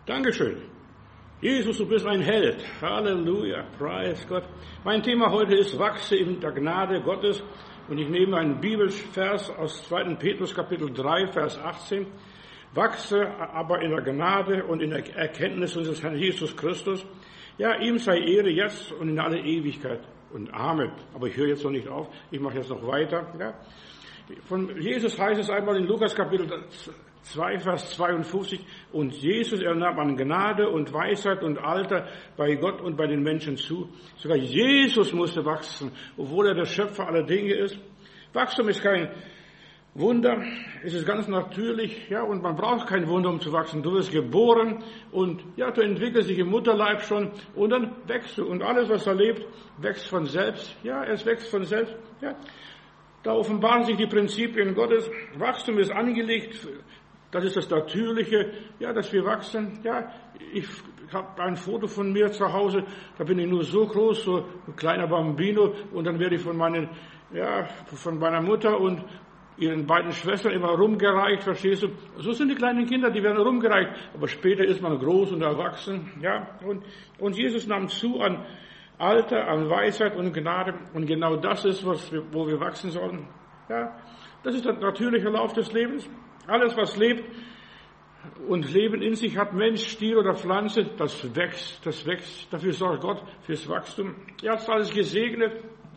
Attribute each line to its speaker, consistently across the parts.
Speaker 1: Dankeschön. Jesus, du bist ein Held. Halleluja. Preis Gott. Mein Thema heute ist Wachse in der Gnade Gottes. Und ich nehme einen Bibelvers aus 2. Petrus Kapitel 3, Vers 18. Wachse aber in der Gnade und in der Erkenntnis unseres Herrn Jesus Christus. Ja, ihm sei Ehre jetzt und in alle Ewigkeit. Und Amen. Aber ich höre jetzt noch nicht auf. Ich mache jetzt noch weiter. Ja. Von Jesus heißt es einmal in Lukas Kapitel 2, Vers 52, und Jesus nahm an Gnade und Weisheit und Alter bei Gott und bei den Menschen zu. Sogar Jesus musste wachsen, obwohl er der Schöpfer aller Dinge ist. Wachstum ist kein Wunder, es ist ganz natürlich, ja, und man braucht kein Wunder, um zu wachsen. Du wirst geboren und ja, du entwickelst dich im Mutterleib schon und dann wächst du. Und alles, was da lebt, wächst von selbst. Ja, es wächst von selbst. Ja. Da offenbaren sich die Prinzipien Gottes. Wachstum ist angelegt. Das ist das Natürliche, ja, dass wir wachsen. Ja, ich habe ein Foto von mir zu Hause, da bin ich nur so groß, so ein kleiner Bambino, und dann werde ich von meiner Mutter und ihren beiden Schwestern immer rumgereicht, verstehst du? So sind die kleinen Kinder, die werden rumgereicht, aber später ist man groß und erwachsen, ja, und Jesus nahm zu an Alter, an Weisheit und Gnade, und genau das ist, wo wir wachsen sollen, ja. Das ist der natürliche Lauf des Lebens. Alles, was lebt und Leben in sich hat, Mensch, Tier oder Pflanze, das wächst. Dafür sorgt Gott, fürs Wachstum. Er hat alles gesegnet.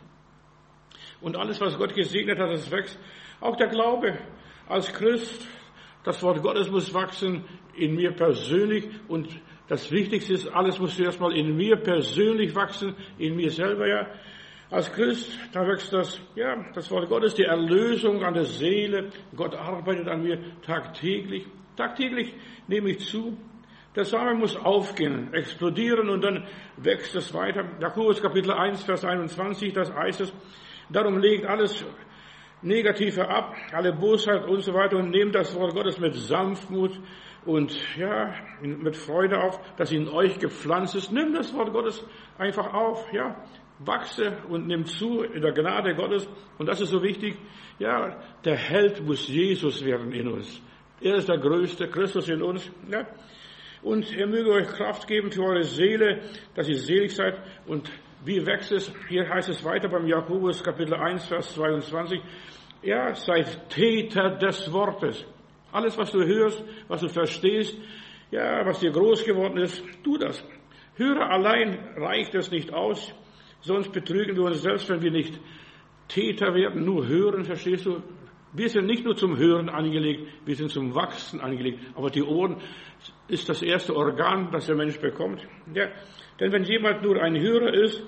Speaker 1: Und alles, was Gott gesegnet hat, das wächst. Auch der Glaube als Christ, das Wort Gottes muss wachsen in mir persönlich. Und das Wichtigste ist, alles muss zuerst mal in mir persönlich wachsen, in mir selber, ja. Als Christ, da wächst das Wort Gottes, die Erlösung an der Seele. Gott arbeitet an mir tagtäglich. Tagtäglich nehme ich zu. Der Same muss aufgehen, explodieren, und dann wächst es weiter. Jakobus Kapitel 1, Vers 21, das heißt es. Darum legt alles Negative ab, alle Bosheit und so weiter, und nehmt das Wort Gottes mit Sanftmut und ja, mit Freude auf, das in euch gepflanzt ist. Nimm das Wort Gottes einfach auf, ja. Wachse und nimm zu in der Gnade Gottes. Und das ist so wichtig. Ja, der Held muss Jesus werden in uns. Er ist der größte Christus in uns. Ja. Und er möge euch Kraft geben für eure Seele, dass ihr selig seid. Und wie wächst es? Hier heißt es weiter beim Jakobus Kapitel 1, Vers 22. Ja, seid Täter des Wortes. Alles, was du hörst, was du verstehst, ja, was dir groß geworden ist, tu das. Höre allein reicht es nicht aus. Sonst betrügen wir uns selbst, wenn wir nicht Täter werden, nur hören, verstehst du? Wir sind nicht nur zum Hören angelegt, wir sind zum Wachsen angelegt. Aber die Ohren ist das erste Organ, das der Mensch bekommt. Ja, denn wenn jemand nur ein Hörer ist,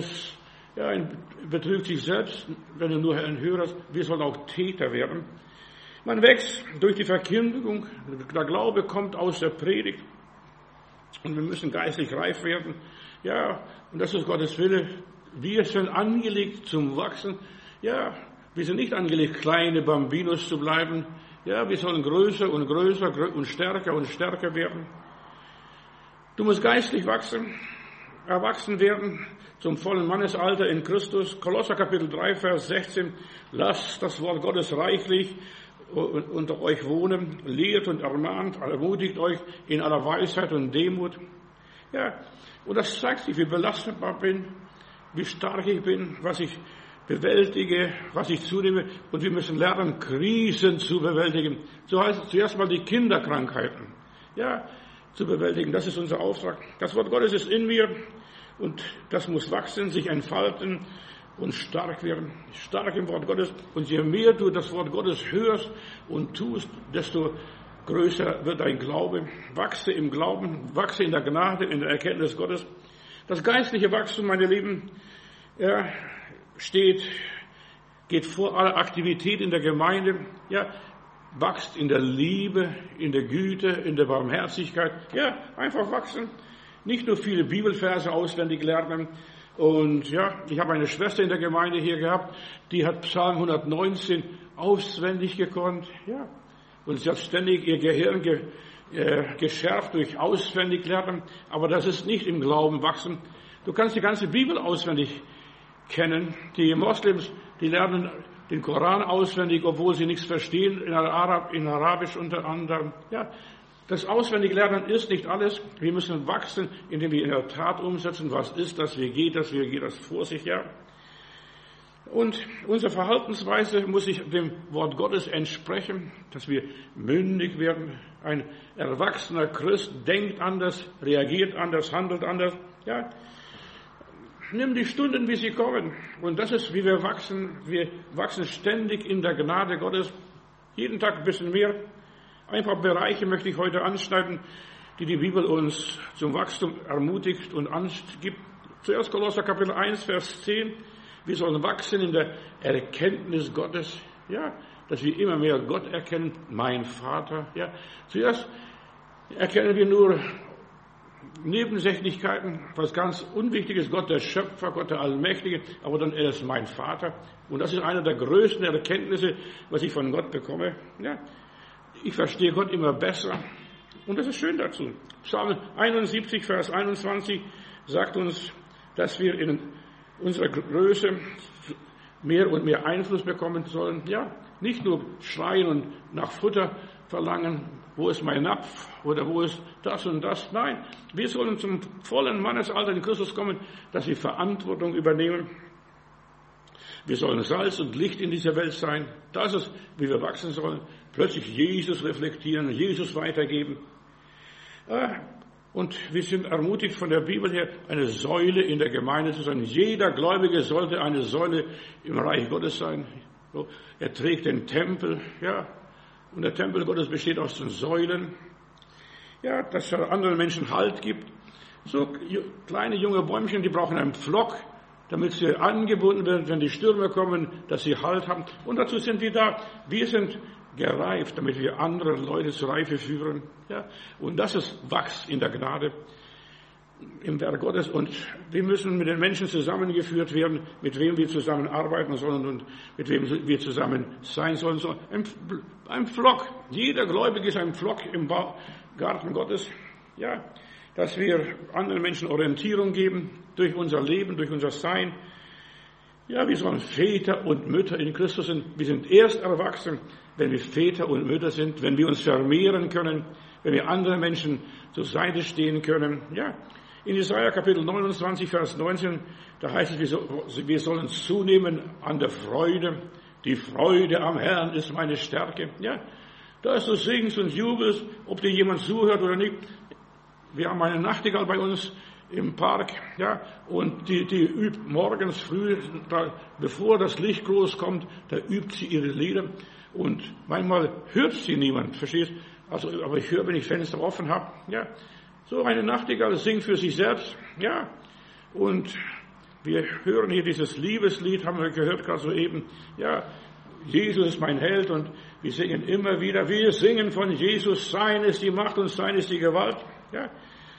Speaker 1: betrügt sich selbst, wenn er nur ein Hörer ist. Wir sollen auch Täter werden. Man wächst durch die Verkündigung, der Glaube kommt aus der Predigt. Und wir müssen geistlich reif werden. Ja, und das ist Gottes Wille. Wir sind angelegt zum Wachsen. Ja, wir sind nicht angelegt, kleine Bambinos zu bleiben. Ja, wir sollen größer und größer und stärker werden. Du musst geistlich wachsen, erwachsen werden zum vollen Mannesalter in Christus. Kolosser Kapitel 3, Vers 16. Lasst das Wort Gottes reichlich unter euch wohnen, lehrt und ermahnt, ermutigt euch in aller Weisheit und Demut. Ja, und das zeigt sich, wie belastbar ich bin, wie stark ich bin, was ich bewältige, was ich zunehme. Und wir müssen lernen, Krisen zu bewältigen. So heißt es zuerst mal die Kinderkrankheiten, ja, zu bewältigen. Das ist unser Auftrag. Das Wort Gottes ist in mir und das muss wachsen, sich entfalten und stark werden. Stark im Wort Gottes. Und je mehr du das Wort Gottes hörst und tust, desto größer wird dein Glaube. Wachse im Glauben, wachse in der Gnade, in der Erkenntnis Gottes. Das geistliche Wachstum, meine Lieben, ja, geht vor aller Aktivität in der Gemeinde. Ja, wachst in der Liebe, in der Güte, in der Barmherzigkeit. Ja, einfach wachsen. Nicht nur viele Bibelverse auswendig lernen. Und ja, ich habe eine Schwester in der Gemeinde hier gehabt, die hat Psalm 119 auswendig gekonnt. Ja, und sie hat ständig ihr Gehirn geschärft durch auswendig lernen. Aber das ist nicht im Glauben wachsen. Du kannst die ganze Bibel auswendig kennen. Die Moslems, die lernen den Koran auswendig, obwohl sie nichts verstehen, in Arabisch unter anderem. Ja, Das Auswendiglernen ist nicht alles. Wir müssen wachsen, indem wir in der Tat umsetzen, was ist das, wie geht das vor sich, ja. Und unsere Verhaltensweise muss sich dem Wort Gottes entsprechen, dass wir mündig werden. Ein erwachsener Christ denkt anders, reagiert anders, handelt anders, ja. Nimm die Stunden, wie sie kommen. Und das ist, wie wir wachsen. Wir wachsen ständig in der Gnade Gottes. Jeden Tag ein bisschen mehr. Ein paar Bereiche möchte ich heute anschneiden, die die Bibel uns zum Wachstum ermutigt und angibt. Zuerst Kolosser Kapitel 1, Vers 10. Wir sollen wachsen in der Erkenntnis Gottes. Ja, dass wir immer mehr Gott erkennen, mein Vater. Ja, zuerst erkennen wir nur Nebensächlichkeiten, was ganz Unwichtiges, Gott der Schöpfer, Gott der Allmächtige, aber dann er ist mein Vater. Und das ist eine der größten Erkenntnisse, was ich von Gott bekomme. Ja, ich verstehe Gott immer besser. Und das ist schön dazu. Psalm 71, Vers 21 sagt uns, dass wir in unserer Größe mehr und mehr Einfluss bekommen sollen. Ja, nicht nur schreien und nach Futter verlangen, wo ist mein Napf oder wo ist das und das. Nein, wir sollen zum vollen Mannesalter in Christus kommen, dass wir Verantwortung übernehmen. Wir sollen Salz und Licht in dieser Welt sein. Das ist, wie wir wachsen sollen. Plötzlich Jesus reflektieren, Jesus weitergeben. Und wir sind ermutigt von der Bibel her, eine Säule in der Gemeinde zu sein. Jeder Gläubige sollte eine Säule im Reich Gottes sein. Er trägt den Tempel, ja. Und der Tempel Gottes besteht aus den Säulen. Ja, dass er anderen Menschen Halt gibt. So kleine junge Bäumchen, die brauchen einen Pflock, damit sie angebunden werden, wenn die Stürme kommen, dass sie Halt haben. Und dazu sind wir da. Wir sind gereift, damit wir andere Leute zur Reife führen. Ja, und das ist Wachs in der Gnade im Werk Gottes. Und wir müssen mit den Menschen zusammengeführt werden, mit wem wir zusammenarbeiten sollen und mit wem wir zusammen sein sollen. Ein Pflock. Jeder Gläubige ist ein Pflock im Garten Gottes. Ja, dass wir anderen Menschen Orientierung geben durch unser Leben, durch unser Sein. Ja, wir sollen Väter und Mütter in Christus sind. Wir sind erst erwachsen, wenn wir Väter und Mütter sind, wenn wir uns vermehren können, wenn wir anderen Menschen zur Seite stehen können. Ja, in Jesaja Kapitel 29, Vers 19, da heißt es, wir sollen zunehmen an der Freude. Die Freude am Herrn ist meine Stärke. Ja, da ist du singst und jubelst, ob dir jemand zuhört oder nicht. Wir haben eine Nachtigall bei uns im Park, ja, und die übt morgens früh, bevor das Licht groß kommt, da übt sie ihre Lieder. Und manchmal hört sie niemand, verstehst? Also, aber ich höre, wenn ich Fenster offen habe, ja. So eine Nachtigall singt für sich selbst, ja. Und wir hören hier dieses Liebeslied, haben wir gehört gerade soeben, ja. Jesus ist mein Held und wir singen immer wieder, wir singen von Jesus, sein ist die Macht und sein ist die Gewalt, ja.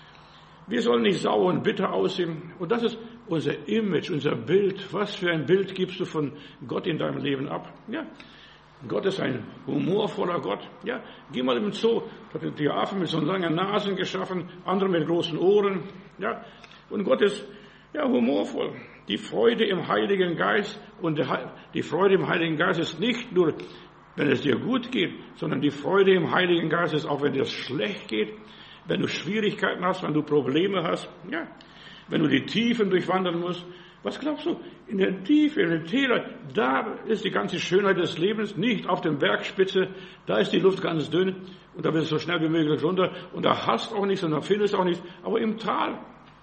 Speaker 1: Wir sollen nicht sauer und bitter aussehen. Und das ist unser Image, unser Bild. Was für ein Bild gibst du von Gott in deinem Leben ab? Ja. Gott ist ein humorvoller Gott. Ja. Geh mal im Zoo. Hat die Affen mit so langen Nasen geschaffen, andere mit großen Ohren. Ja. Und Gott ist, ja, humorvoll. Die Freude im Heiligen Geist. Und die Freude im Heiligen Geist ist nicht nur, wenn es dir gut geht, sondern die Freude im Heiligen Geist ist auch, wenn dir es schlecht geht. Wenn du Schwierigkeiten hast, wenn du Probleme hast, ja, wenn du die Tiefen durchwandern musst, was glaubst du? In der Tiefe, in den Tälern, da ist die ganze Schönheit des Lebens, nicht auf der Bergspitze, da ist die Luft ganz dünn und da willst du so schnell wie möglich runter und da hast auch nichts und da findest auch nichts, aber im Tal.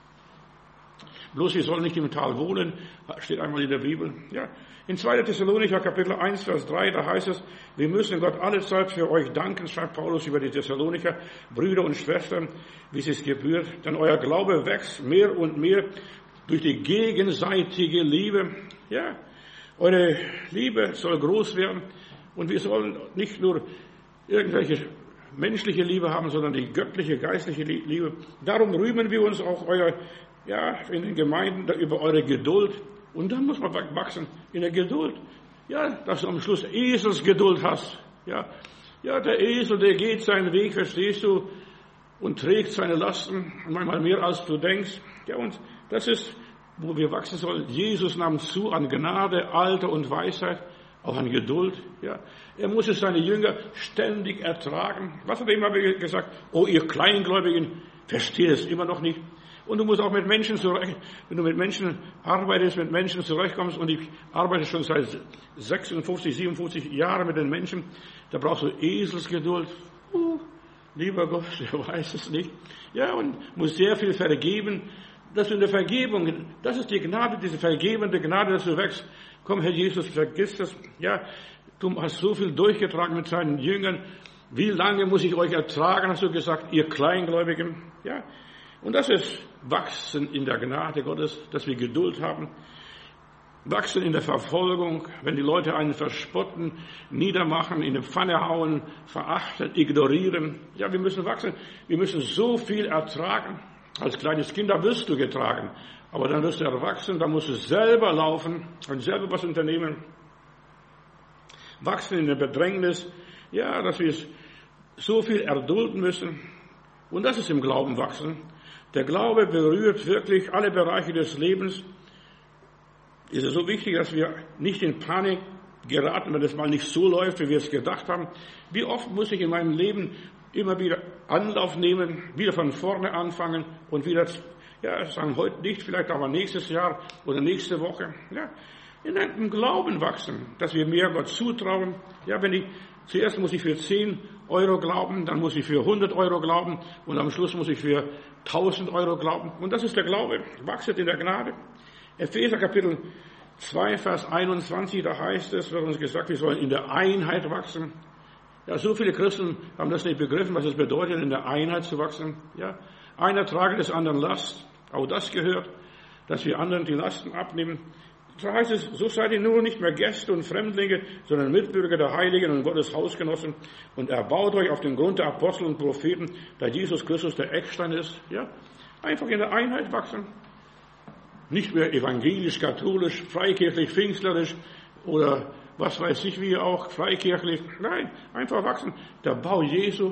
Speaker 1: Bloß wir sollen nicht im Tal wohnen, steht einmal in der Bibel. Ja. In 2. Thessalonicher Kapitel 1, Vers 3, da heißt es, wir müssen Gott alle Zeit für euch danken, schreibt Paulus über die Thessalonicher, Brüder und Schwestern, wie es gebührt, denn euer Glaube wächst mehr und mehr durch die gegenseitige Liebe. Ja, eure Liebe soll groß werden und wir sollen nicht nur irgendwelche menschliche Liebe haben, sondern die göttliche, geistliche Liebe. Darum rühmen wir uns auch in den Gemeinden über eure Geduld. Und dann muss man wachsen in der Geduld. Ja, dass du am Schluss Eselsgeduld hast. Ja, der Esel, der geht seinen Weg, verstehst du, und trägt seine Lasten, manchmal mehr als du denkst. Ja, und das ist, wo wir wachsen sollen. Jesus nahm zu an Gnade, Alter und Weisheit. auch an Geduld. Ja. Er muss es seine Jünger ständig ertragen. Was hat er immer gesagt? Oh, ihr Kleingläubigen, versteht es immer noch nicht. Und du musst auch mit Menschen wenn du mit Menschen arbeitest, mit Menschen zurechtkommst, und ich arbeite schon seit 56, 57 Jahren mit den Menschen, da brauchst du Eselsgeduld. Lieber Gott, der weiß es nicht. Ja, und muss sehr viel vergeben. Dass du in der Vergebung, das ist die Gnade, diese vergebende Gnade, dass du wächst. Komm, Herr Jesus, vergiss das. Ja, du hast so viel durchgetragen mit seinen Jüngern. Wie lange muss ich euch ertragen, hast du gesagt, ihr Kleingläubigen? Ja, und das ist Wachsen in der Gnade Gottes, dass wir Geduld haben. Wachsen in der Verfolgung, wenn die Leute einen verspotten, niedermachen, in die Pfanne hauen, verachten, ignorieren. Ja, wir müssen wachsen. Wir müssen so viel ertragen. Als kleines Kind, da wirst du getragen. Aber dann wirst du erwachsen, da musst du selber laufen und selber was unternehmen. Wachsen in der Bedrängnis. Ja, dass wir so viel erdulden müssen. Und das ist im Glauben wachsen. Der Glaube berührt wirklich alle Bereiche des Lebens. Ist es so wichtig, dass wir nicht in Panik geraten, wenn es mal nicht so läuft, wie wir es gedacht haben. Wie oft muss ich in meinem Leben immer wieder Anlauf nehmen, wieder von vorne anfangen und wieder, ja, sagen heute nicht, vielleicht aber nächstes Jahr oder nächste Woche. Ja, in einem Glauben wachsen, dass wir mehr Gott zutrauen. Ja, zuerst muss ich für 10 Euro glauben, dann muss ich für 100 Euro glauben und am Schluss muss ich für 1000 Euro glauben. Und das ist der Glaube. Wachset in der Gnade. Epheser Kapitel 2, Vers 21, da heißt es, wird uns gesagt, wir sollen in der Einheit wachsen. Ja, so viele Christen haben das nicht begriffen, was es bedeutet, in der Einheit zu wachsen. Ja, einer trage des anderen Last. Auch das gehört, dass wir anderen die Lasten abnehmen. So heißt es, so seid ihr nur nicht mehr Gäste und Fremdlinge, sondern Mitbürger der Heiligen und Gottes Hausgenossen und erbaut euch auf den Grund der Apostel und Propheten, da Jesus Christus der Eckstein ist. Ja, einfach in der Einheit wachsen. Nicht mehr evangelisch, katholisch, freikirchlich, pfingstlerisch oder was weiß ich wie auch, freikirchlich. Nein, einfach wachsen. Der Bau Jesu.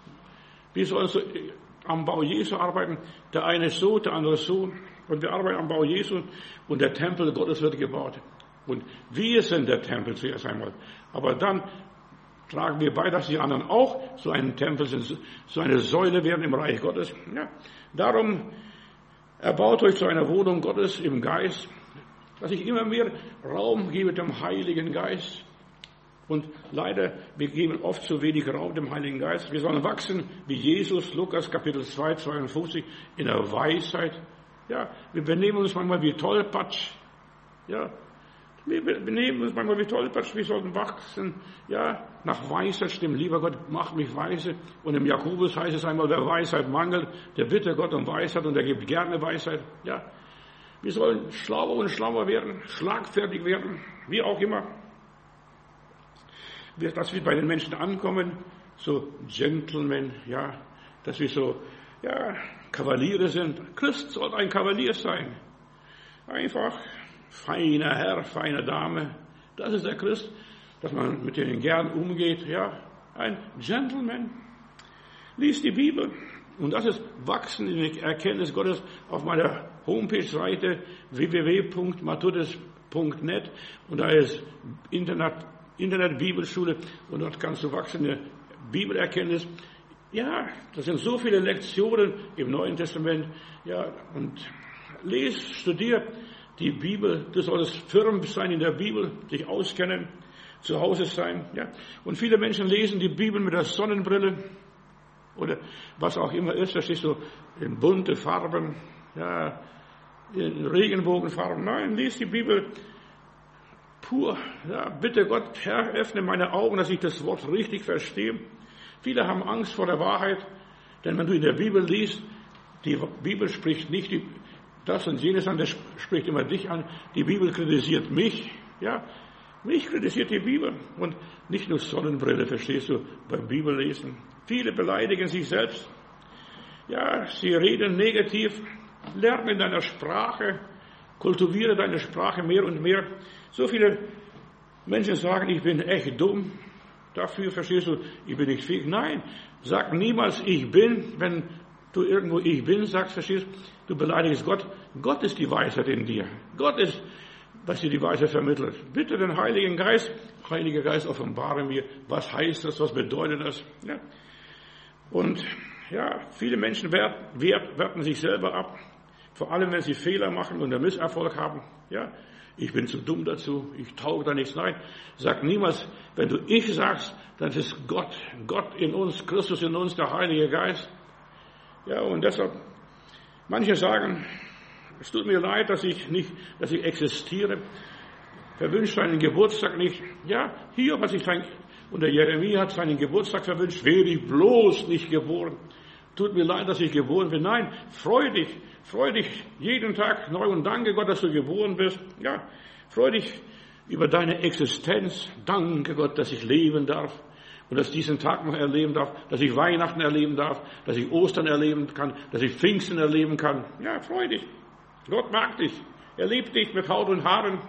Speaker 1: Wir sollen so am Bau Jesu arbeiten. Der eine so, der andere so. Und wir arbeiten am Bau Jesu. Und der Tempel Gottes wird gebaut. Und wir sind der Tempel zuerst einmal. Aber dann tragen wir bei, dass die anderen auch so ein Tempel sind, so eine Säule werden im Reich Gottes. Ja. Darum erbaut euch zu einer Wohnung Gottes im Geist, dass ich immer mehr Raum gebe dem Heiligen Geist. Und leider, wir geben oft zu wenig Raum dem Heiligen Geist. Wir sollen wachsen wie Jesus, Lukas Kapitel 2, 52, in der Weisheit. Ja, wir benehmen uns manchmal wie Tollpatsch. Ja, wir benehmen uns manchmal wie Tollpatsch. Wir sollten wachsen, ja, nach Weisheit stimmen. Lieber Gott, mach mich weise. Und im Jakobus heißt es einmal, wer Weisheit mangelt, der bitte Gott um Weisheit und er gibt gerne Weisheit. Ja, wir sollen schlauer und schlauer werden, schlagfertig werden, wie auch immer. Dass wir bei den Menschen ankommen, so Gentlemen, ja, dass wir so, ja, Kavaliere sind. Christ soll ein Kavalier sein. Einfach feiner Herr, feine Dame. Das ist der Christ, dass man mit denen gern umgeht, ja, ein Gentleman. Lies die Bibel. Und das ist Wachsen in der Erkenntnis Gottes auf meiner Homepage-Seite www.matthäus.net und da ist Internet-Bibelschule und dort kannst du wachsen in der Bibelerkenntnis. Ja, das sind so viele Lektionen im Neuen Testament. Ja, und studier die Bibel. Du solltest firm sein in der Bibel, dich auskennen, zu Hause sein. Ja, und viele Menschen lesen die Bibel mit der Sonnenbrille oder was auch immer ist. Da stehst du in bunte Farben, ja, in Regenbogenfarben. Nein, lies die Bibel pur. Ja, bitte Gott, Herr, öffne meine Augen, dass ich das Wort richtig verstehe. Viele haben Angst vor der Wahrheit, denn wenn du in der Bibel liest, die Bibel spricht nicht das und jenes an, das spricht immer dich an. Die Bibel kritisiert mich, ja, mich kritisiert die Bibel und nicht nur Sonnenbrille, verstehst du, beim Bibellesen. Viele beleidigen sich selbst, ja, sie reden negativ, lerne in deiner Sprache, kultiviere deine Sprache mehr und mehr. So viele Menschen sagen, ich bin echt dumm. Dafür verstehst du, ich bin nicht fähig. Nein, sag niemals ich bin, wenn du irgendwo ich bin sagst, verstehst du, du beleidigst Gott. Gott ist die Weisheit in dir. Gott ist dass dir die Weisheit vermittelt. Bitte den Heiligen Geist, Heiliger Geist, offenbare mir, was heißt das, was bedeutet das. Ja. Und ja, viele Menschen werten sich selber ab, vor allem wenn sie Fehler machen und einen Misserfolg haben. Ja, ich bin zu dumm dazu, ich tauge da nichts. Nein, sag niemals, wenn du ich sagst, dann ist Gott in uns, Christus in uns, der Heilige Geist. Ja, und deshalb, manche sagen, es tut mir leid, dass ich existiere. Verwünscht seinen Geburtstag nicht. Ja, Hiob hat sich und der Jeremia hat seinen Geburtstag verwünscht. Wäre ich bloß nicht geboren. Tut mir leid, dass ich geboren bin. Nein, freu dich jeden Tag neu und danke Gott, dass du geboren bist. Ja, freu dich über deine Existenz. Danke Gott, dass ich leben darf und dass ich diesen Tag noch erleben darf, dass ich Weihnachten erleben darf, dass ich Ostern erleben kann, dass ich Pfingsten erleben kann. Ja, freu dich. Gott mag dich. Er liebt dich mit Haut und Haaren.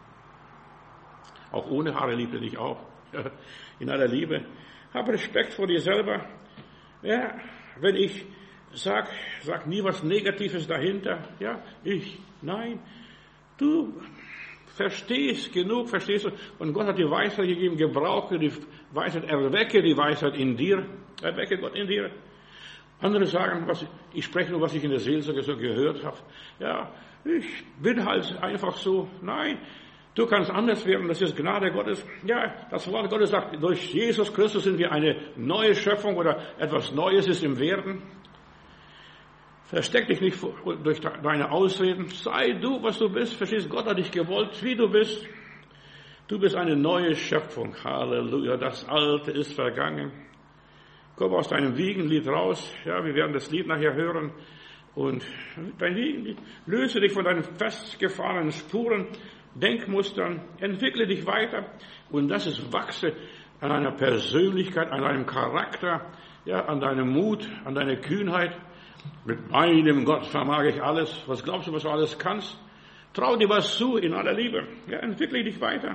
Speaker 1: Auch ohne Haare liebt er dich auch. In aller Liebe. Hab Respekt vor dir selber. Ja, wenn ich sag nie was Negatives dahinter. Ja, nein. Du verstehst genug, verstehst du? Und Gott hat die Weisheit gegeben, gebrauche die Weisheit, erwecke die Weisheit in dir. Erwecke Gott in dir. Andere sagen, ich spreche nur, was ich in der Seelsorge so gehört habe. Ja, ich bin halt einfach so. Nein, du kannst anders werden, das ist Gnade Gottes. Ja, das Wort Gottes sagt, durch Jesus Christus sind wir eine neue Schöpfung oder etwas Neues ist im Werden. Versteck dich nicht durch deine Ausreden. Sei du, was du bist. Verstehst, Gott hat dich gewollt, wie du bist. Du bist eine neue Schöpfung. Halleluja, das Alte ist vergangen. Komm aus deinem Wiegenlied raus. Ja, wir werden das Lied nachher hören. Und dein Wiegenlied, löse dich von deinen festgefahrenen Spuren, Denkmustern, entwickle dich weiter. Und das ist wachse an deiner Persönlichkeit, an deinem Charakter, ja, an deinem Mut, an deiner Kühnheit. Mit meinem Gott vermag ich alles. Was glaubst du, was du alles kannst? Trau dir was zu in aller Liebe. Ja, entwickle dich weiter.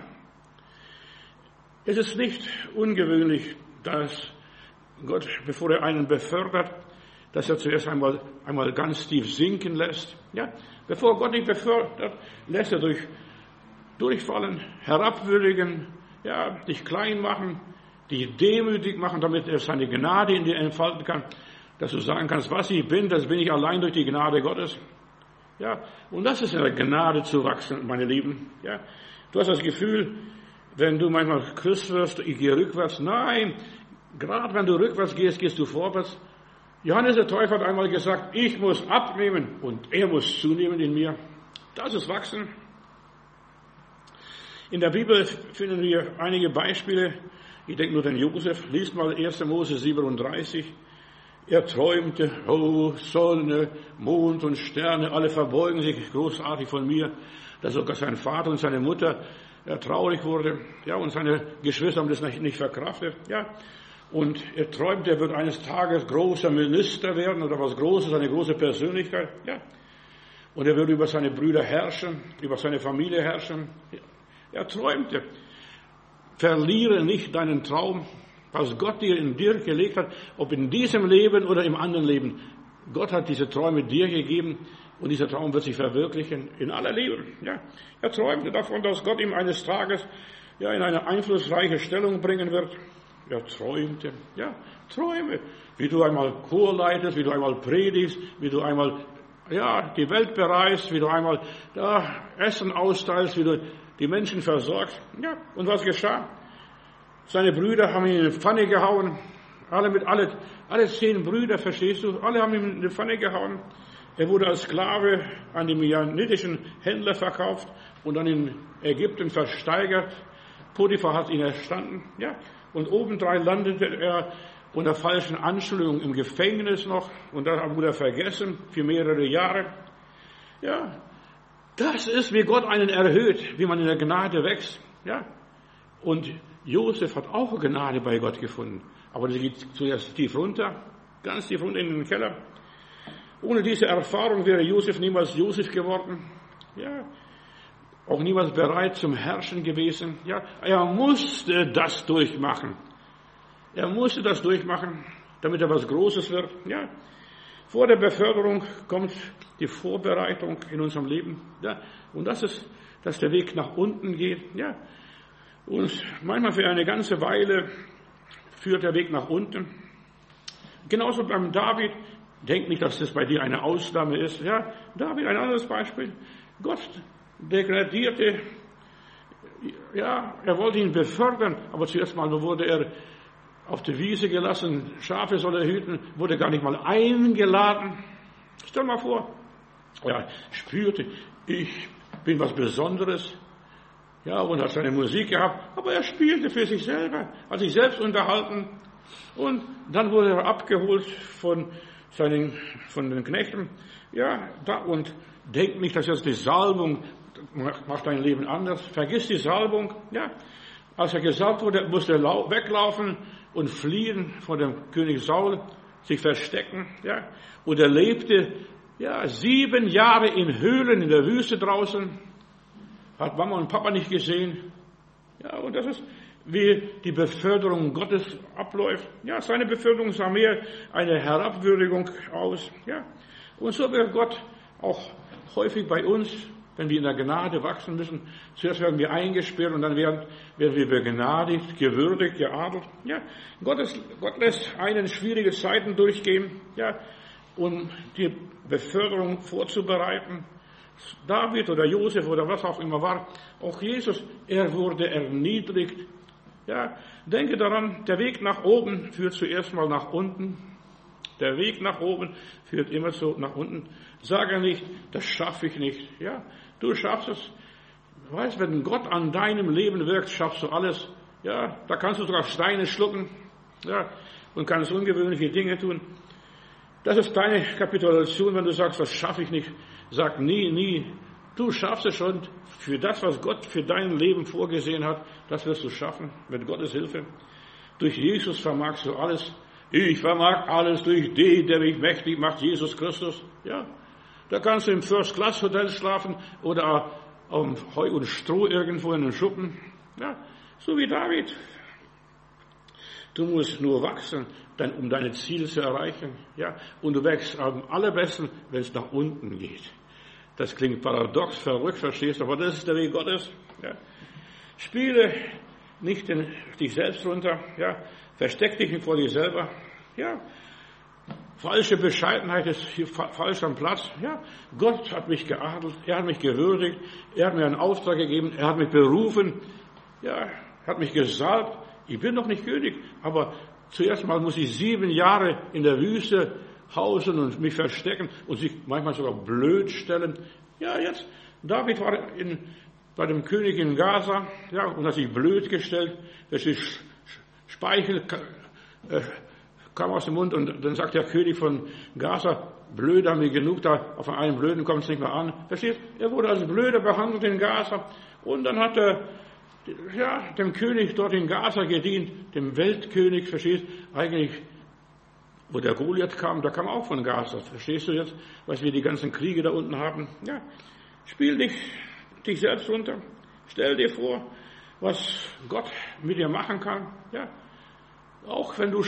Speaker 1: Es ist nicht ungewöhnlich, dass Gott, bevor er einen befördert, dass er zuerst einmal ganz tief sinken lässt. Ja, bevor Gott dich befördert, lässt er durchfallen, herabwürdigen, ja, dich klein machen, dich demütig machen, damit er seine Gnade in dir entfalten kann, dass du sagen kannst, was ich bin, das bin ich allein durch die Gnade Gottes. Ja, und das ist in der Gnade zu wachsen, meine Lieben. Ja, du hast das Gefühl, wenn du manchmal Christ wirst, ich gehe rückwärts. Nein, gerade wenn du rückwärts gehst, gehst du vorwärts. Johannes der Täufer hat einmal gesagt, ich muss abnehmen und er muss zunehmen in mir. Das ist Wachsen. In der Bibel finden wir einige Beispiele. Ich denke nur den Josef. Liest mal 1. Mose 37. Er träumte, oh, Sonne, Mond und Sterne, alle verbeugen sich großartig von mir. Dass sogar sein Vater und seine Mutter traurig wurde. Ja, und seine Geschwister haben das nicht verkraftet. Ja. Und er träumt, er wird eines Tages großer Minister werden oder was Großes, eine große Persönlichkeit. Ja. Und er wird über seine Brüder herrschen, über seine Familie herrschen. Er träumte. Verliere nicht deinen Traum, was Gott dir in dir gelegt hat, ob in diesem Leben oder im anderen Leben. Gott hat diese Träume dir gegeben und dieser Traum wird sich verwirklichen in aller Liebe. Ja. Er träumte davon, dass Gott ihm eines Tages in eine einflussreiche Stellung bringen wird. Er träumte, Träume, wie du einmal Chor leitest, wie du einmal predigst, wie du einmal, die Welt bereist, wie du einmal Essen austeilst, wie du die Menschen versorgst. Ja, und was geschah? Seine Brüder haben ihn in die Pfanne gehauen. Alle 10 Brüder, verstehst du? Alle haben ihn in die Pfanne gehauen. Er wurde als Sklave an die midianitischen Händler verkauft und dann in Ägypten versteigert. Potiphar hat ihn erstanden. Ja, und obendrein landete er unter falschen Anschuldigungen im Gefängnis noch. Und dann wurde er vergessen für mehrere Jahre. Ja, das ist, wie Gott einen erhöht, wie man in der Gnade wächst. Ja, und Josef hat auch Gnade bei Gott gefunden. Aber sie geht zuerst tief runter, ganz tief runter in den Keller. Ohne diese Erfahrung wäre Josef niemals Josef geworden. Ja, auch niemals bereit zum Herrschen gewesen. Ja, er musste das durchmachen. Er musste das durchmachen, damit er was Großes wird. Ja, vor der Beförderung kommt die Vorbereitung in unserem Leben. Ja, und das ist dass der Weg nach unten geht. Ja. Und manchmal für eine ganze Weile führt der Weg nach unten. Genauso beim David. Denk nicht, dass das bei dir eine Ausnahme ist. Ja, David, ein anderes Beispiel. Gott degradierte, ja, er wollte ihn befördern, aber zuerst mal wurde er auf die Wiese gelassen, Schafe soll er hüten, wurde gar nicht mal eingeladen. Stell mal vor, er spürte, ich bin was Besonderes, ja, und hat seine Musik gehabt, aber er spielte für sich selber, hat sich selbst unterhalten, und dann wurde er abgeholt von den Knechten, ja, und denk nicht, dass jetzt die Salbung macht dein Leben anders, vergiss die Salbung, ja, als er gesalbt wurde, musste er weglaufen und fliehen vor dem König Saul, sich verstecken, ja, und er lebte, ja, 7 Jahre in Höhlen in der Wüste draußen, hat Mama und Papa nicht gesehen, ja, und das ist, wie die Beförderung Gottes abläuft. Ja, seine Beförderung sah mehr eine Herabwürdigung aus. Ja, und so wird Gott auch häufig bei uns, wenn wir in der Gnade wachsen müssen. Zuerst werden wir eingesperrt und dann werden wir begnadigt, gewürdigt, geadelt. Ja, Gott lässt einen schwierige Zeiten durchgehen, ja, um die Beförderung vorzubereiten. David oder Josef oder was auch immer war, auch Jesus, er wurde erniedrigt. Ja, denke daran, der Weg nach oben führt zuerst mal nach unten. Der Weg nach oben führt immer so nach unten. Sage nicht, das schaffe ich nicht. Ja, du schaffst es. Weißt, wenn Gott an deinem Leben wirkt, schaffst du alles. Ja, da kannst du sogar Steine schlucken. Ja, und kannst ungewöhnliche Dinge tun. Das ist deine Kapitulation, wenn du sagst, das schaffe ich nicht. Sag nie. Du schaffst es schon. Für das, was Gott für dein Leben vorgesehen hat, das wirst du schaffen, mit Gottes Hilfe. Durch Jesus vermagst du alles. Ich vermag alles durch den, der mich mächtig macht, Jesus Christus. Ja, da kannst du im First-Class-Hotel schlafen oder auf Heu und Stroh irgendwo in den Schuppen. Ja, so wie David. Du musst nur wachsen, um deine Ziele zu erreichen. Ja, und du wächst am allerbesten, wenn es nach unten geht. Das klingt paradox, verrückt, verstehst du, aber das ist der Weg Gottes. Ja. Spiele nicht dich selbst runter, ja. Versteck dich nicht vor dir selber. Ja. Falsche Bescheidenheit ist hier falsch am Platz. Ja. Gott hat mich geadelt, er hat mich gewürdigt, er hat mir einen Auftrag gegeben, er hat mich berufen, ja, hat mich gesalbt. Ich bin noch nicht König, aber zuerst mal muss ich 7 Jahre in der Wüste hausen und mich verstecken und sich manchmal sogar blöd stellen. Ja, jetzt, David war bei dem König in Gaza, ja, und hat sich blöd gestellt, dass die Speichel kam aus dem Mund und dann sagt der König von Gaza, blöd haben wir genug, da auf einen Blöden kommt es nicht mehr an. Verstehst? Er wurde als Blöder behandelt in Gaza und dann hat er dem König dort in Gaza gedient, dem Weltkönig, verstehst? Eigentlich, wo der Goliath kam, da kam auch von Gaza. Verstehst du jetzt, was wir die ganzen Kriege da unten haben? Ja, spiel dich selbst runter. Stell dir vor, was Gott mit dir machen kann. Ja, auch wenn du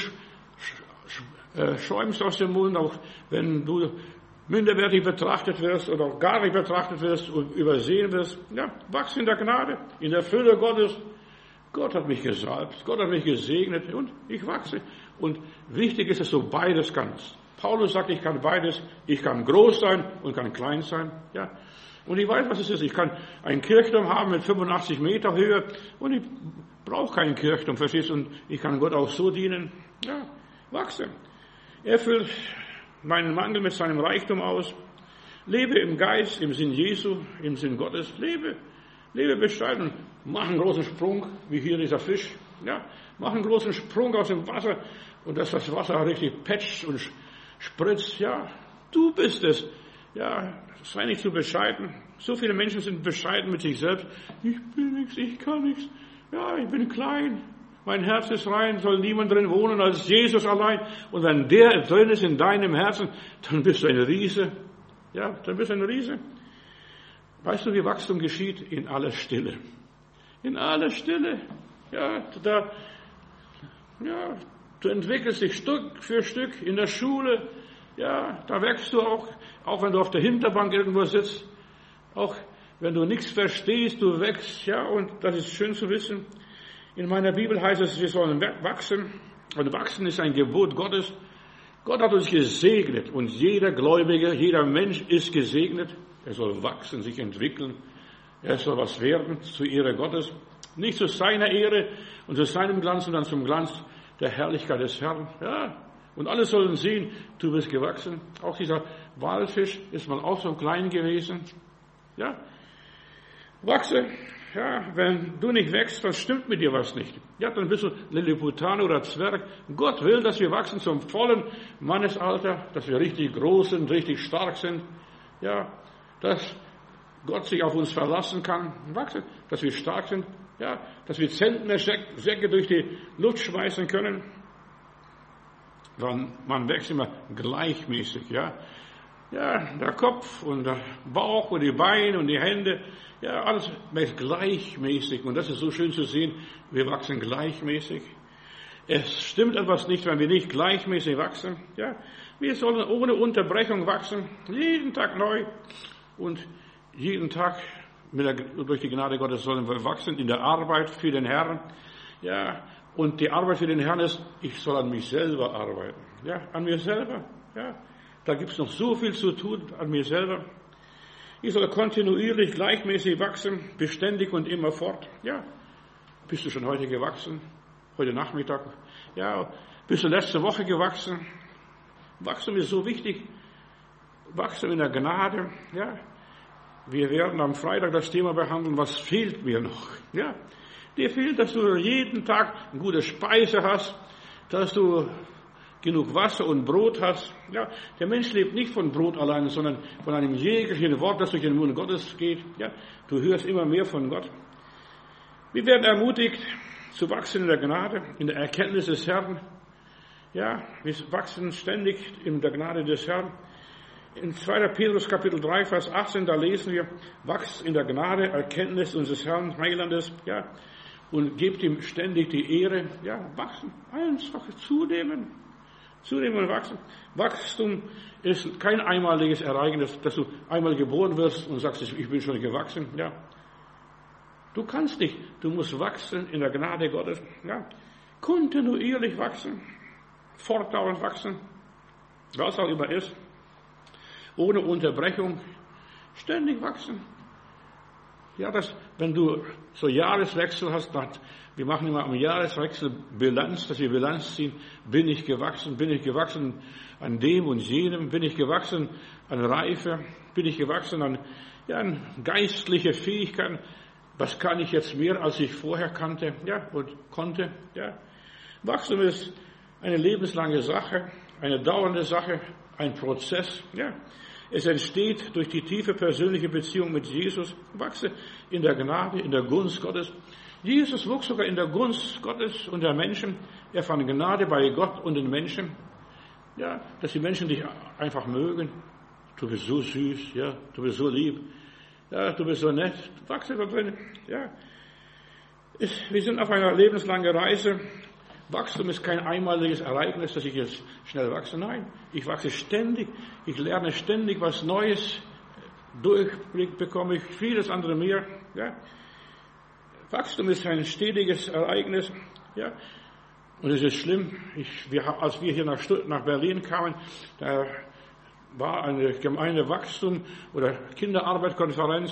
Speaker 1: schäumst aus dem Mund, auch wenn du minderwertig betrachtet wirst oder gar nicht betrachtet wirst und übersehen wirst. Ja, wachs in der Gnade, in der Fülle Gottes. Gott hat mich gesalbt, Gott hat mich gesegnet und ich wachse. Und wichtig ist, dass du beides kannst. Paulus sagt, ich kann beides. Ich kann groß sein und kann klein sein. Ja. Und ich weiß, was es ist. Ich kann einen Kirchturm haben mit 85 Meter Höhe und ich brauche keinen Kirchturm, verstehst du? Und ich kann Gott auch so dienen. Ja, wachse. Er füllt meinen Mangel mit seinem Reichtum aus. Lebe im Geist, im Sinn Jesu, im Sinn Gottes. Lebe bescheiden. Mach einen großen Sprung, wie hier dieser Fisch. Ja, mach einen großen Sprung aus dem Wasser und dass das Wasser richtig petscht und spritzt. Ja, du bist es. Ja, sei nicht zu bescheiden. So viele Menschen sind bescheiden mit sich selbst. Ich bin nichts, ich kann nichts. Ja, ich bin klein. Mein Herz ist rein, soll niemand drin wohnen als Jesus allein. Und wenn der drin ist in deinem Herzen, dann bist du ein Riese. Ja, dann bist du ein Riese. Weißt du, wie Wachstum geschieht? In aller Stille. In aller Stille. Ja, du entwickelst dich Stück für Stück in der Schule. Ja, da wächst du auch wenn du auf der Hinterbank irgendwo sitzt. Auch Wenn du nichts verstehst, du wächst, ja, und das ist schön zu wissen. In meiner Bibel heißt es, wir sollen wachsen. Und wachsen ist ein Gebot Gottes. Gott hat uns gesegnet und jeder Gläubige, jeder Mensch ist gesegnet. Er soll wachsen, sich entwickeln. Er soll was werden zur Ehre Gottes. Nicht zu seiner Ehre und zu seinem Glanz, sondern zum Glanz der Herrlichkeit des Herrn. Ja, und alle sollen sehen, du bist gewachsen. Auch dieser Walfisch ist mal auch so klein gewesen. Ja, wachse. Ja, wenn du nicht wächst, dann stimmt mit dir was nicht. Ja, dann bist du Lilliputaner oder Zwerg. Gott will, dass wir wachsen zum vollen Mannesalter, dass wir richtig groß sind, richtig stark sind. Ja, dass Gott sich auf uns verlassen kann. Wachsen, dass wir stark sind. Ja, dass wir Zentnersäcke durch die Luft schmeißen können. Man wächst immer gleichmäßig, ja. Ja, der Kopf und der Bauch und die Beine und die Hände, ja, alles gleichmäßig. Und das ist so schön zu sehen, wir wachsen gleichmäßig. Es stimmt etwas nicht, wenn wir nicht gleichmäßig wachsen. Ja, wir sollen ohne Unterbrechung wachsen, jeden Tag neu. Und jeden Tag durch die Gnade Gottes sollen wir wachsen in der Arbeit für den Herrn. Ja, und die Arbeit für den Herrn ist, ich soll an mich selber arbeiten. Ja, an mir selber. Ja. Da gibt es noch so viel zu tun an mir selber. Ich soll kontinuierlich, gleichmäßig wachsen, beständig und immerfort. Ja, bist du schon heute gewachsen? Heute Nachmittag? Ja, bist du letzte Woche gewachsen? Wachstum ist so wichtig. Wachstum in der Gnade. Ja, wir werden am Freitag das Thema behandeln, was fehlt mir noch? Ja, dir fehlt, dass du jeden Tag eine gute Speise hast, dass du genug Wasser und Brot hast. Ja, der Mensch lebt nicht von Brot allein, sondern von einem jeglichen Wort, das durch den Mund Gottes geht. Ja, du hörst immer mehr von Gott. Wir werden ermutigt, zu wachsen in der Gnade, in der Erkenntnis des Herrn. Ja, wir wachsen ständig in der Gnade des Herrn. In 2. Petrus Kapitel 3, Vers 18, da lesen wir, wachst in der Gnade, Erkenntnis unseres Herrn, Heilandes, ja, und gebt ihm ständig die Ehre. Ja, wachsen, einfach zunehmen und wachsen. Wachstum ist kein einmaliges Ereignis, dass du einmal geboren wirst und sagst, ich bin schon gewachsen. Ja, du kannst nicht. Du musst wachsen in der Gnade Gottes. Ja, kontinuierlich wachsen, fortdauernd wachsen, was auch immer ist, ohne Unterbrechung, ständig wachsen. Ja, wenn du so Jahreswechsel hast, wir machen immer am Jahreswechsel Bilanz, dass wir Bilanz ziehen. Bin ich gewachsen an dem und jenem, bin ich gewachsen an Reife, bin ich gewachsen an geistliche Fähigkeiten. Was kann ich jetzt mehr, als ich vorher kannte, ja, und konnte, ja. Wachstum ist eine lebenslange Sache, eine dauernde Sache, ein Prozess, ja. Es entsteht durch die tiefe persönliche Beziehung mit Jesus. Wachse in der Gnade, in der Gunst Gottes. Jesus wuchs sogar in der Gunst Gottes und der Menschen. Er fand Gnade bei Gott und den Menschen. Ja, dass die Menschen dich einfach mögen. Du bist so süß, ja, du bist so lieb. Ja, du bist so nett. Wachse da drin. Ja. Wir sind auf einer lebenslangen Reise. Wachstum ist kein einmaliges Ereignis, dass ich jetzt schnell wachse. Nein, ich wachse ständig. Ich lerne ständig was Neues. Durchblick bekomme ich vieles andere mehr. Ja. Wachstum ist ein stetiges Ereignis. Ja. Und es ist schlimm. Als wir hier nach Berlin kamen, da war eine Gemeindewachstum oder Kinderarbeitkonferenz.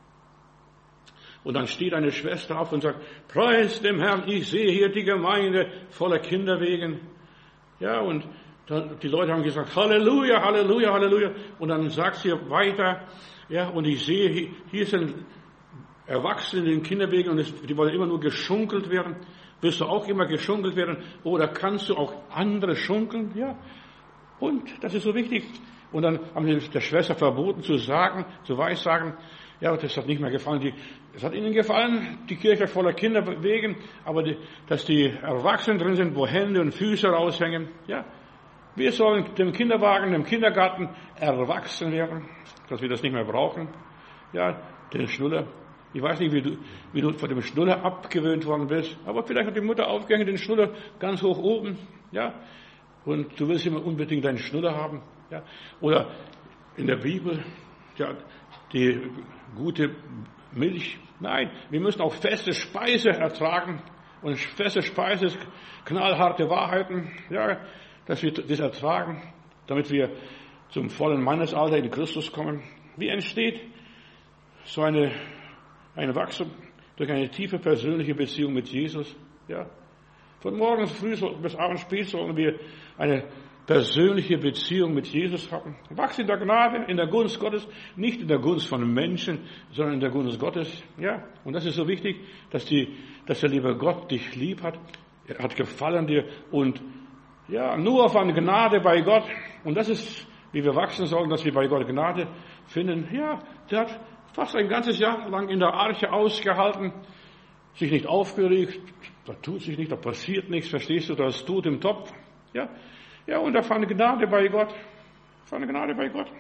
Speaker 1: Und dann steht eine Schwester auf und sagt, preis dem Herrn, ich sehe hier die Gemeinde voller Kinderwegen. Ja, und dann, die Leute haben gesagt, Halleluja, Halleluja, Halleluja. Und dann sagt sie weiter, ja, und ich sehe, hier sind Erwachsene in den Kinderwegen und die wollen immer nur geschunkelt werden. Willst du auch immer geschunkelt werden? Oder kannst du auch andere schunkeln? Ja. Und das ist so wichtig. Und dann haben sie der Schwester verboten zu weissagen, ja, das hat nicht mehr gefallen. Es hat ihnen gefallen, die Kirche voller Kinderwegen, aber dass die Erwachsenen drin sind, wo Hände und Füße raushängen. Ja, wir sollen dem Kinderwagen, dem Kindergarten erwachsen werden, dass wir das nicht mehr brauchen. Ja, den Schnuller. Ich weiß nicht, wie du von dem Schnuller abgewöhnt worden bist, aber vielleicht hat die Mutter aufgehängt, den Schnuller ganz hoch oben. Ja, und du willst immer unbedingt deinen Schnuller haben. Ja, oder in der Bibel, ja, die gute Milch. Nein, wir müssen auch feste Speise ertragen. Und feste Speise ist knallharte Wahrheiten, ja, dass wir das ertragen, damit wir zum vollen Mannesalter in Christus kommen. Wie entsteht so ein Wachstum? Durch eine tiefe persönliche Beziehung mit Jesus. Ja. Von morgens früh bis abends spät sollen wir eine persönliche Beziehung mit Jesus haben. Wachse in der Gnade, in der Gunst Gottes, nicht in der Gunst von Menschen, sondern in der Gunst Gottes. Ja. Und das ist so wichtig, dass der liebe Gott dich lieb hat. Er hat Gefallen dir und ja, nur von Gnade bei Gott. Und das ist, wie wir wachsen sollen, dass wir bei Gott Gnade finden. Ja, der hat fast ein ganzes Jahr lang in der Arche ausgehalten, sich nicht aufgeregt, da tut sich nicht, da passiert nichts, verstehst du, das tut im Topf. Ja, ja, und er fand Gnade bei Gott. Fand Gnade bei Gott.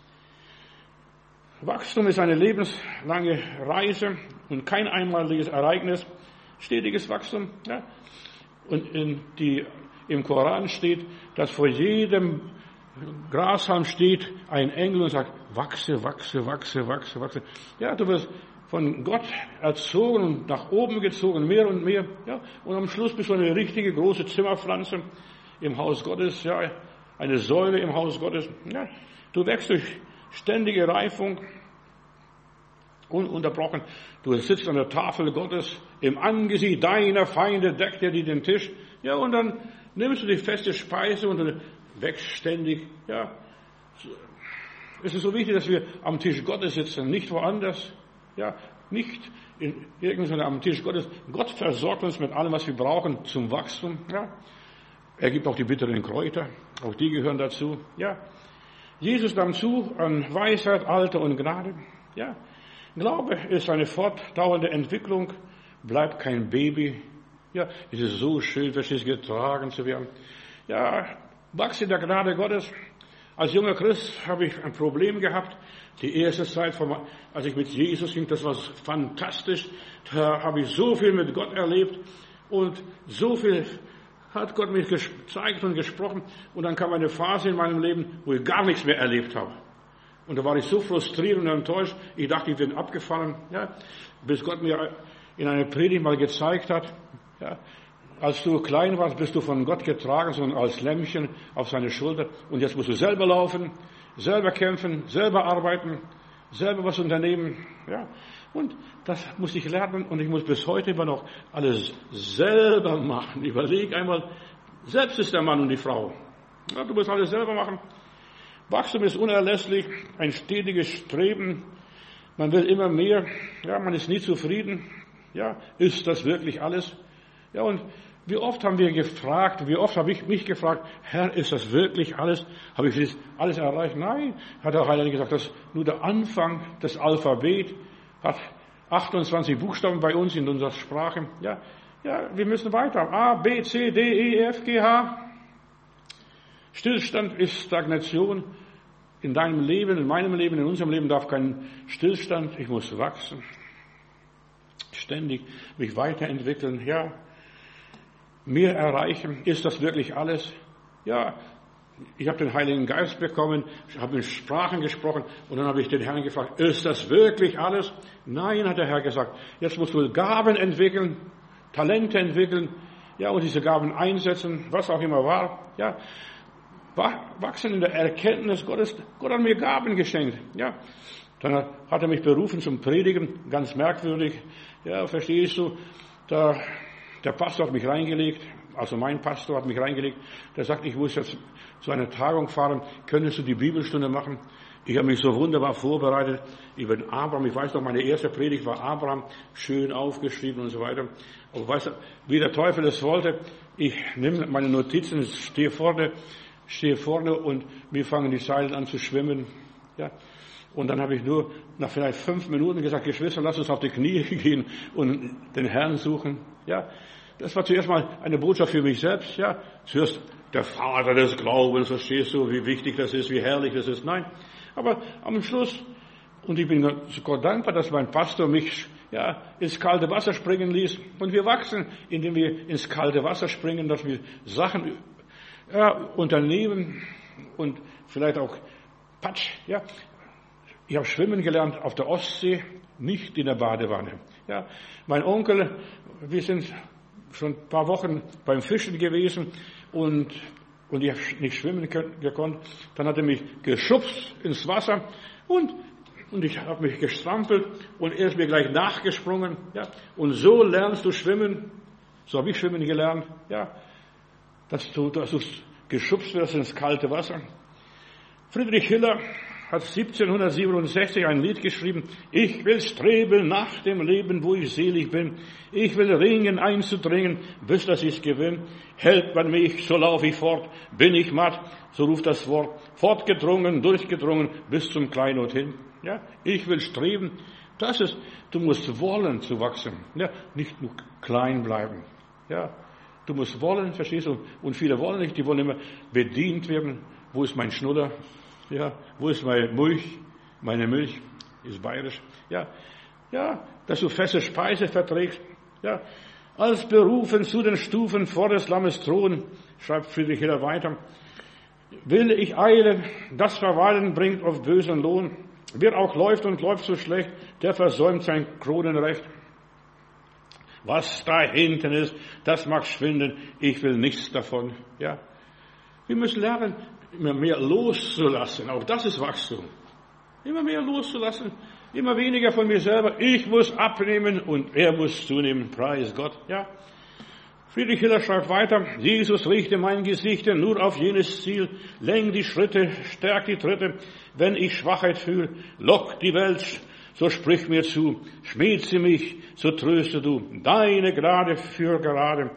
Speaker 1: Wachstum ist eine lebenslange Reise und kein einmaliges Ereignis, stetiges Wachstum. Ja. Und im Koran steht, dass vor jedem Grashalm steht ein Engel und sagt, wachse, wachse, wachse, wachse, wachse. Ja, du wirst von Gott erzogen und nach oben gezogen, mehr und mehr. Ja, und am Schluss bist du eine richtige große Zimmerpflanze im Haus Gottes, ja, eine Säule im Haus Gottes. Ja, du wächst durch ständige Reifung, ununterbrochen. Du sitzt an der Tafel Gottes, im Angesicht deiner Feinde deckt er dir den Tisch. Ja, und dann nimmst du die feste Speise und du wächst ständig. Ja, es ist so wichtig, dass wir am Tisch Gottes sitzen, nicht woanders. Ja, nicht in irgendeiner am Tisch Gottes. Gott versorgt uns mit allem, was wir brauchen zum Wachstum. Ja, er gibt auch die bitteren Kräuter, auch die gehören dazu. Ja, Jesus nahm zu an Weisheit, Alter und Gnade. Ja, Glaube ist eine fortdauernde Entwicklung, bleibt kein Baby. Ja, es ist so schön, verstehst, getragen zu werden. Ja, wachse in der Gnade Gottes. Als junger Christ habe ich ein Problem gehabt. Die erste Zeit, als ich mit Jesus ging, das war fantastisch. Da habe ich so viel mit Gott erlebt und so viel hat Gott mir gezeigt und gesprochen. Und dann kam eine Phase in meinem Leben, wo ich gar nichts mehr erlebt habe. Und da war ich so frustriert und enttäuscht. Ich dachte, ich bin abgefallen. Ja, bis Gott mir in einer Predigt mal gezeigt hat, ja, als du klein warst, bist du von Gott getragen, sondern als Lämmchen auf seine Schulter. Und jetzt musst du selber laufen, selber kämpfen, selber arbeiten, selber was unternehmen. Ja, und das muss ich lernen und ich muss bis heute immer noch alles selber machen. Überleg einmal, selbst ist der Mann und die Frau. Ja, du musst alles selber machen. Wachstum ist unerlässlich, ein stetiges Streben. Man will immer mehr. Ja, man ist nie zufrieden. Ja, ist das wirklich alles? Ja, und wie oft haben wir gefragt, wie oft habe ich mich gefragt, Herr, ist das wirklich alles? Habe ich das alles erreicht? Nein, hat der Heilige gesagt, das ist nur der Anfang, das Alphabet hat 28 Buchstaben bei uns in unserer Sprache. Ja, ja, wir müssen weiter. A, B, C, D, E, F, G, H. Stillstand ist Stagnation. In deinem Leben, in meinem Leben, in unserem Leben darf kein Stillstand. Ich muss wachsen. Ständig mich weiterentwickeln. Ja, mehr erreichen. Ist das wirklich alles? Ja, ich habe den Heiligen Geist bekommen, habe in Sprachen gesprochen und dann habe ich den Herrn gefragt, ist das wirklich alles? Nein, hat der Herr gesagt. Jetzt musst du Gaben entwickeln, Talente entwickeln, ja, und diese Gaben einsetzen, was auch immer war. Ja, wachsen in der Erkenntnis Gottes. Gott hat mir Gaben geschenkt. Ja, dann hat er mich berufen zum Predigen, ganz merkwürdig. Ja, verstehst du? Der Pastor hat mich reingelegt, also mein Pastor hat mich reingelegt. Der sagt, ich muss jetzt zu einer Tagung fahren. Könntest du die Bibelstunde machen? Ich habe mich so wunderbar vorbereitet. Ich bin Abraham. Ich weiß noch, meine erste Predigt war Abraham, schön aufgeschrieben und so weiter. Aber weißt du, wie der Teufel es wollte, ich nehme meine Notizen, stehe vorne und wir fangen die Zeilen an zu schwimmen. Ja. Und dann habe ich nur nach vielleicht 5 Minuten gesagt, Geschwister, lass uns auf die Knie gehen und den Herrn suchen. Ja, das war zuerst mal eine Botschaft für mich selbst. Ja, zuerst der Vater des Glaubens, verstehst du, wie wichtig das ist, wie herrlich das ist. Nein, aber am Schluss, und ich bin Gott dankbar, dass mein Pastor mich ins kalte Wasser springen ließ. Und wir wachsen, indem wir ins kalte Wasser springen, dass wir Sachen unternehmen und vielleicht auch Ich habe schwimmen gelernt auf der Ostsee, nicht in der Badewanne. Ja, mein Onkel, wir sind schon ein paar Wochen beim Fischen gewesen und ich habe nicht schwimmen gekonnt. Dann hat er mich geschubst ins Wasser und ich habe mich gestrampelt und er ist mir gleich nachgesprungen. Ja, und so lernst du schwimmen. So habe ich schwimmen gelernt. Ja, dass du geschubst wirst ins kalte Wasser. Friedrich Hiller hat 1767 ein Lied geschrieben. Ich will streben nach dem Leben, wo ich selig bin. Ich will ringen einzudringen, bis dass ich's gewinn. Hält man mich, so lauf ich fort. Bin ich matt, so ruft das Wort. Fortgedrungen, durchgedrungen, bis zum Kleinod hin. Ja, ich will streben. Du musst wollen zu wachsen. Ja, nicht nur klein bleiben. Ja, du musst wollen, verstehst du? Und viele wollen nicht, die wollen immer bedient werden. Wo ist mein Schnuller? Ja, wo ist meine Milch? Meine Milch ist bayerisch. Ja, dass du feste Speise verträgst. Ja, als berufen zu den Stufen vor des Lammes Thron, schreibt Friedrich Hiller weiter, will ich eilen, das Verweilen bringt oft bösen Lohn. Wer auch läuft und läuft so schlecht, der versäumt sein Kronenrecht. Was da hinten ist, das mag schwinden, ich will nichts davon. Ja, wir müssen lernen, immer mehr loszulassen. Auch das ist Wachstum. Immer mehr loszulassen. Immer weniger von mir selber. Ich muss abnehmen und er muss zunehmen. Preis Gott. Ja. Friedrich Hiller schreibt weiter. Jesus richte mein Gesicht nur auf jenes Ziel. Lenk die Schritte, stärk die Tritte. Wenn ich Schwachheit fühle, lock die Welt, so sprich mir zu. Schmäht sie mich, so tröste du. Deine Gnade für gerade.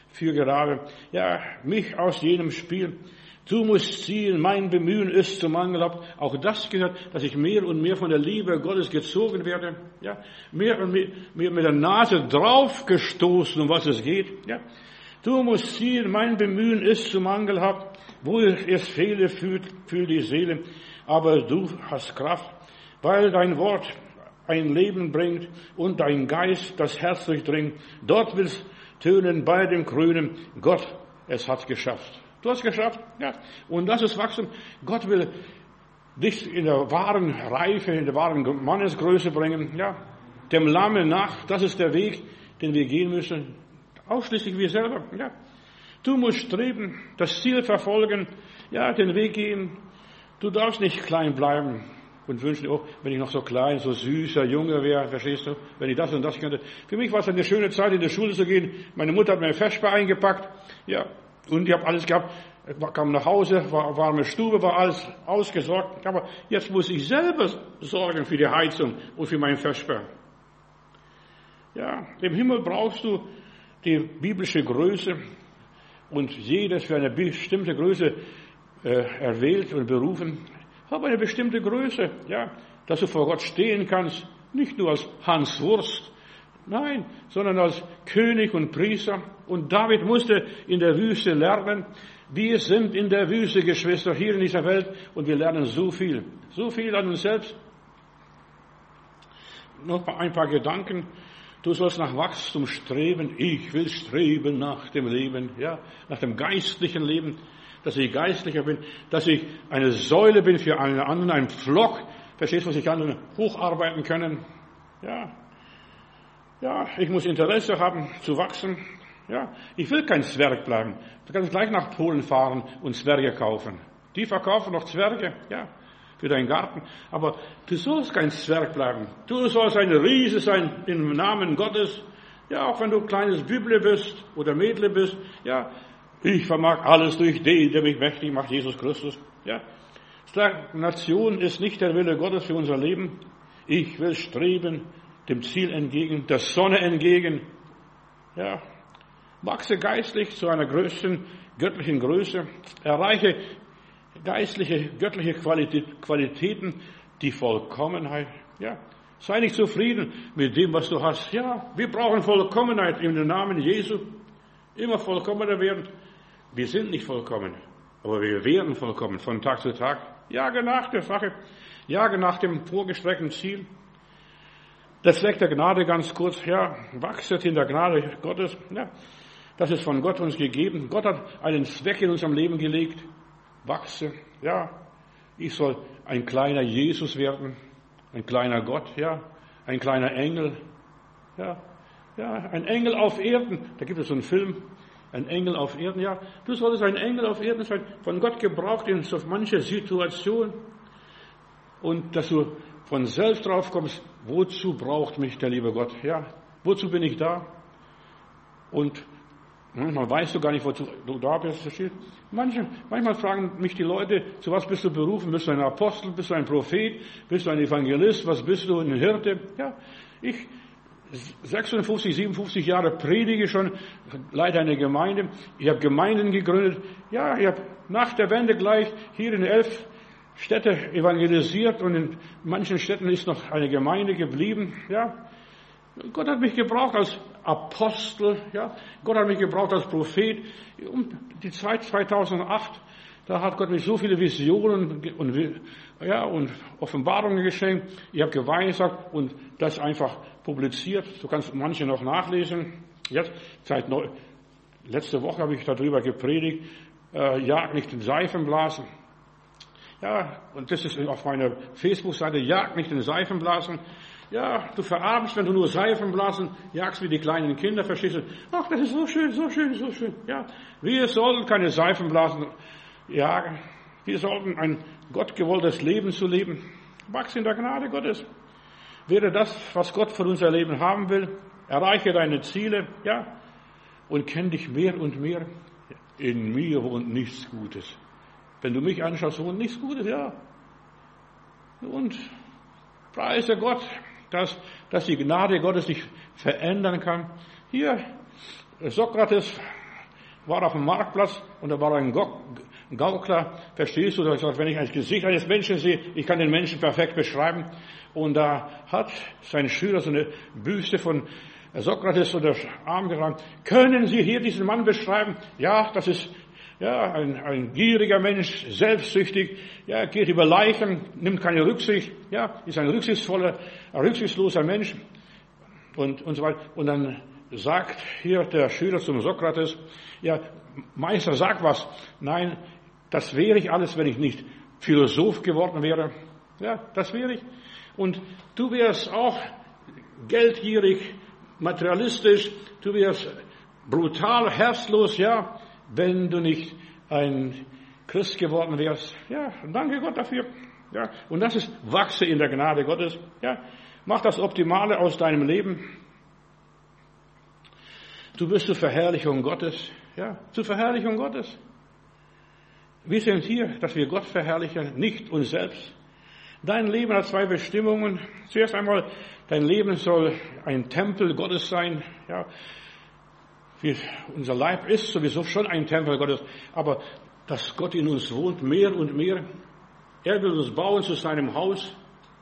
Speaker 1: Ja, mich aus jenem Spiel. Du musst ziehen, mein Bemühen ist zum mangelhaft. Auch das gehört, dass ich mehr und mehr von der Liebe Gottes gezogen werde. Ja, mehr und mehr mit der Nase draufgestoßen, um was es geht. Ja, du musst ziehen, mein Bemühen ist zu mangelhaft. Wo es fehle, fühlt die Seele. Aber du hast Kraft, weil dein Wort ein Leben bringt und dein Geist das Herz durchdringt. Dort willst tönen bei dem Grünen. Gott, es hat geschafft. Du hast geschafft, ja. Und das ist Wachstum. Gott will dich in der wahren Reife, in der wahren Mannesgröße bringen, ja. Dem Lamme nach, das ist der Weg, den wir gehen müssen. Ausschließlich wir selber, ja. Du musst streben, das Ziel verfolgen, ja, den Weg gehen. Du darfst nicht klein bleiben und wünschen, oh, wenn ich noch so klein, so süßer Junge wäre, verstehst du, wenn ich das und das könnte. Für mich war es eine schöne Zeit, in die Schule zu gehen. Meine Mutter hat mir eine Vesper eingepackt, ja. Und ich habe alles gehabt, kam nach Hause, war warme Stube, war alles ausgesorgt. Aber jetzt muss ich selber sorgen für die Heizung und für meinen Vesper. Ja, im Himmel brauchst du die biblische Größe und jeder ist für eine bestimmte Größe erwählt und berufen. Hab eine bestimmte Größe, ja, dass du vor Gott stehen kannst, nicht nur als Hans Wurst, nein, sondern als König und Priester. Und David musste in der Wüste lernen. Wir sind in der Wüste, Geschwister, hier in dieser Welt. Und wir lernen so viel an uns selbst. Noch ein paar Gedanken. Du sollst nach Wachstum streben. Ich will streben nach dem Leben, ja, nach dem geistlichen Leben, dass ich geistlicher bin, dass ich eine Säule bin für einen anderen, ein Pflock. Verstehst du, was ich anderen hocharbeiten können? Ja, ich muss Interesse haben, zu wachsen. Ja, ich will kein Zwerg bleiben. Du kannst gleich nach Polen fahren und Zwerge kaufen. Die verkaufen noch Zwerge, ja, für deinen Garten. Aber du sollst kein Zwerg bleiben. Du sollst ein Riese sein im Namen Gottes. Ja, auch wenn du kleines Büble bist oder Mädle bist. Ja, ich vermag alles durch den, der mich mächtig macht, Jesus Christus. Ja, Stagnation ist nicht der Wille Gottes für unser Leben. Ich will streben dem Ziel entgegen, der Sonne entgegen. Ja, wachse geistlich zu einer größten göttlichen Größe, erreiche geistliche, göttliche Qualitäten, die Vollkommenheit. Ja, sei nicht zufrieden mit dem, was du hast. Ja, wir brauchen Vollkommenheit im Namen Jesu. Immer vollkommener werden. Wir sind nicht vollkommen, aber wir werden vollkommen von Tag zu Tag. Jage nach der Sache, jage nach dem vorgestreckten Ziel. Der Zweck der Gnade, ganz kurz, ja, wachset in der Gnade Gottes, ja, das ist von Gott uns gegeben. Gott hat einen Zweck in unserem Leben gelegt. Wachse, ja, ich soll ein kleiner Jesus werden. ein kleiner Gott, ja, ein kleiner Engel, ja, ein Engel auf Erden. Da gibt es so einen Film, ein Engel auf Erden, ja. Du solltest ein Engel auf Erden sein, von Gott gebraucht in so mancher Situation. Und dass du von selbst drauf kommst, wozu braucht mich der liebe Gott? Ja, wozu bin ich da? Und manchmal weißt du gar nicht, wozu du da bist. Manchmal fragen mich die Leute, zu was bist du berufen? Bist du ein Apostel? Bist du ein Prophet? Bist du ein Evangelist? Was bist du? Ein Hirte? Ja, ich 56, 57 Jahre predige schon, leite eine Gemeinde. Ich habe Gemeinden gegründet. Ja, ich habe nach der Wende gleich hier in 11 Städte evangelisiert und in manchen Städten ist noch eine Gemeinde geblieben. Ja, Gott hat mich gebraucht als Apostel. Ja, Gott hat mich gebraucht als Prophet. Um die Zeit 2008, da hat Gott mir so viele Visionen und Offenbarungen geschenkt. Ich habe geweissagt und das einfach publiziert. Du kannst manche noch nachlesen. Jetzt, letzte Woche habe ich darüber gepredigt. Jag nicht den Seifenblasen. Ja, und das ist auf meiner Facebook-Seite. Jag nicht den Seifenblasen. Ja, du verarmst, wenn du nur Seifenblasen jagst wie die kleinen Kinder, verstehst du? Ach, das ist so schön, so schön, so schön. Ja, wir sollten keine Seifenblasen jagen. Wir sollten ein gottgewolltes Leben zu leben. Wachs in der Gnade Gottes. Wäre das, was Gott von uns erleben haben will. Erreiche deine Ziele, ja, und kenn dich mehr und mehr. In mir wohnt nichts Gutes. Wenn du mich anschaust, wohnt nichts Gutes, ja. Und preise Gott, dass die Gnade Gottes sich verändern kann. Hier, Sokrates war auf dem Marktplatz und da war ein Gaukler, verstehst du, wenn ich das Gesicht eines Menschen sehe, ich kann den Menschen perfekt beschreiben. Und da hat sein Schüler so eine Büste von Sokrates unter den Arm getragen. Können Sie hier diesen Mann beschreiben? Ja, das ist ein gieriger Mensch, selbstsüchtig, ja, geht über Leichen, nimmt keine Rücksicht, ja, ist ein rücksichtsloser Mensch und so weiter. Und dann sagt hier der Schüler zum Sokrates, ja, Meister, sag was. Nein, das wäre ich alles, wenn ich nicht Philosoph geworden wäre. Ja, das wäre ich. Und du wärst auch geldgierig, materialistisch, du wärst brutal, herzlos, ja, wenn du nicht ein Christ geworden wärst. Ja, danke Gott dafür. Ja, und das ist, wachse in der Gnade Gottes. Ja, mach das Optimale aus deinem Leben. Du bist zur Verherrlichung Gottes. Ja, zur Verherrlichung Gottes. Wir sind hier, dass wir Gott verherrlichen, nicht uns selbst. Dein Leben hat zwei Bestimmungen. Zuerst einmal, dein Leben soll ein Tempel Gottes sein. Ja, unser Leib ist sowieso schon ein Tempel Gottes, aber dass Gott in uns wohnt, mehr und mehr. Er will uns bauen zu seinem Haus.